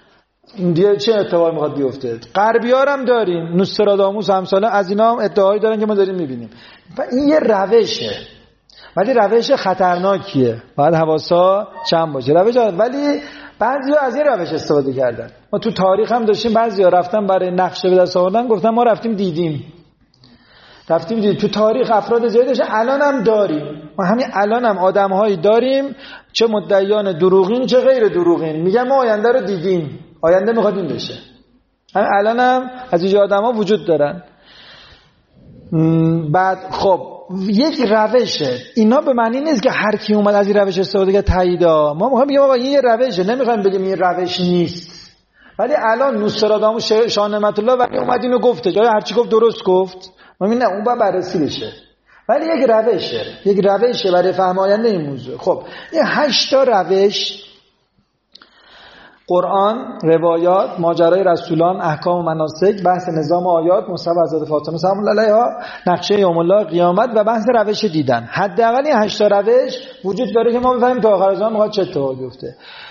دیگه چه اتفاقی میخواد بیفته. غربی‌ها هم داریم، نوستراداموس همساله، از اینا هم ادعایی دارن که ما داریم میبینیم. و این یه روشه، ولی روش خطرناکیه، باید حواسا جمع باشه. ولی بعضیا از این روش استفاده کردن. ما تو تاریخ هم داشتیم بعضیا رفتن برای نقشه به دست آوردن، گفتن ما رفتیم دیدیم. تو تاریخ افراد زیادی داشتن، الان هم داریم. ما همین الان هم آدم‌هایی داریم چه مدعیان دروغین چه غیر دروغین، میگن ما آینده رو دیدیم، آینده میخواد این بشه. همین الان هم از این آدم‌ها وجود دارن. بعد خب یک روشه، اینا به معنی نیست که هر کی اومد از این روش استفاده کرد تاییدا. ما میخوایم بگیم آقا این یه روشه، نمیخوایم بگیم این روش نیست. ولی الان نوستراداموس شاه نعمت الله ولی اومد اینو گفته، جای هر چی گفت درست گفت، ما میگیم نه اون باید بررسی بشه. ولی یک روشه برای فهم آینده این موضوع. خب این 8 تا روش، قرآن، روایات، ماجرای رسولان، احکام و مناسک، بحث نظام آیات، مصحف حضرت فاطمه سلام الله علیها، نقشه یوم الله، قیامت و بحث روش دیدن. حداقل این 8 تا روش وجود داره که ما بفهمیم تا آخر زمان میخواد چه اتفاقی بیفته.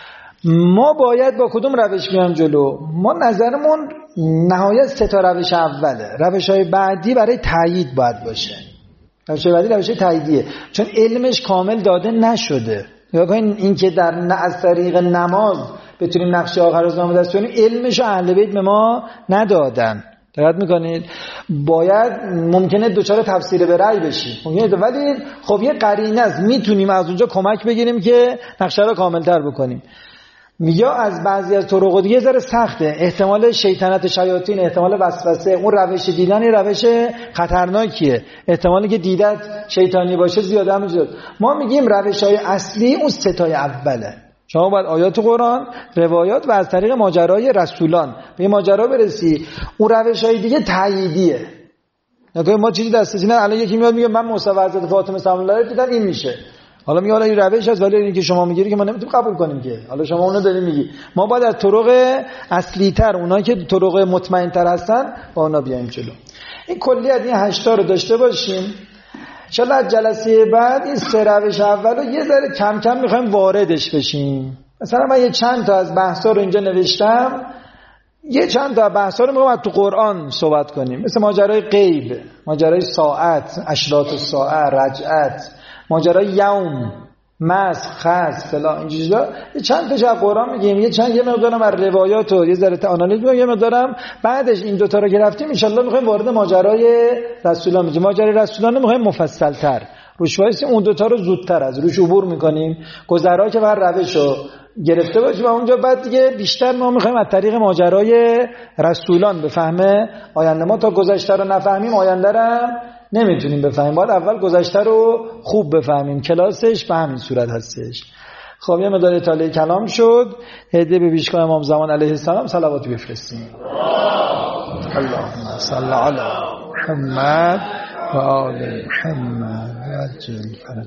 ما باید با کدوم روش بیام جلو؟ ما نظرمون نهایت 3 تا روش اوله. روش‌های بعدی برای تایید باید باشه. روش‌های بعدی روش تاییدیه، چون علمش کامل داده نشده. یا این که از طریق نماز بتونیم نقشه آخرالزمان دست بیاریم، علمش اهل بیت به ما ندادن. دقت میکنید؟ باید ممکنه دوچار تفسیر به رأی بشیم، ولی خب یه قرینه است، میتونیم از اونجا کمک بگیریم که نقشه رو کاملتر بکنیم. یا از بعضی از طرق دیگه ذره سخته، احتمال شیطنت شیاطین، احتمال وسوسه، اون روش دیدن روش خطرناکیه، احتمالی که دیدت شیطانی باشه زیاده هم زیاد. ما میگیم روش‌های اصلی اون 3 تای اوله. شما باید آیات قرآن، روایات و از طریق ماجرای رسولان به این ماجرا برسی. اون روش‌های دیگه تاییدیه. نگاه ما چیزی دسترسی نه. الان یکی میاد میگه من مصحف حضرت فاطمه سلام الله علیها دیدم این میشه. حالا میگه حالا این روش هست، ولی اینکه شما میگی که ما نمیتونیم قبول کنیم که. حالا شما اونو دارین میگی. ما باید از طرق اصلی تر، اونایی که طرق مطمئن تر هستن با اونا بیایم جلو. این کلیت این 8 تا رو داشته باشیم. ان شاء الله جلسه بعد این 3 روش اولو یه ذره کم کم میخوایم واردش بشیم. مثلا من یه چند تا از بحثا رو اینجا نوشتم، یه چند تا بحثا رو میخوام تو قرآن صحبت کنیم، مثل ماجرای غیب، ماجرای ساعت، اشراط الساعه، رجعت، ماجرای یوم، مسخ، خسف، فلان این چیزا. یه چند تا از قرآن میگیم، یه مقدارم از روایات و یه ذره آنالیز میگیم، یه مقدارم بعدش این 2 تا رو گرفتیم ان شاء الله میخوایم وارد ماجرای رسولان بشیم. ماجرای رسولان رو میخوایم مفصل‌تر روش وایسیم، اون 2 تا رو زودتر از روش عبور میکنیم، گذرا که بر روشو گرفته باشیم و اونجا بعد دیگه بیشتر ما میخوایم از طریق ماجرای رسولان بفهمه آینده. ما تا گذشته رو نفهمیم آینده رو نمیتونیم بفهمیم، باید اول گذشته رو خوب بفهمیم، کلاسش به همین صورت هستش. خب یه مقدار اطاله کلام شد، هدیه به پیشگاه امام زمان علیه السلام صلواتی بفرستیم. اللهم صل علی محمد و آل محمد.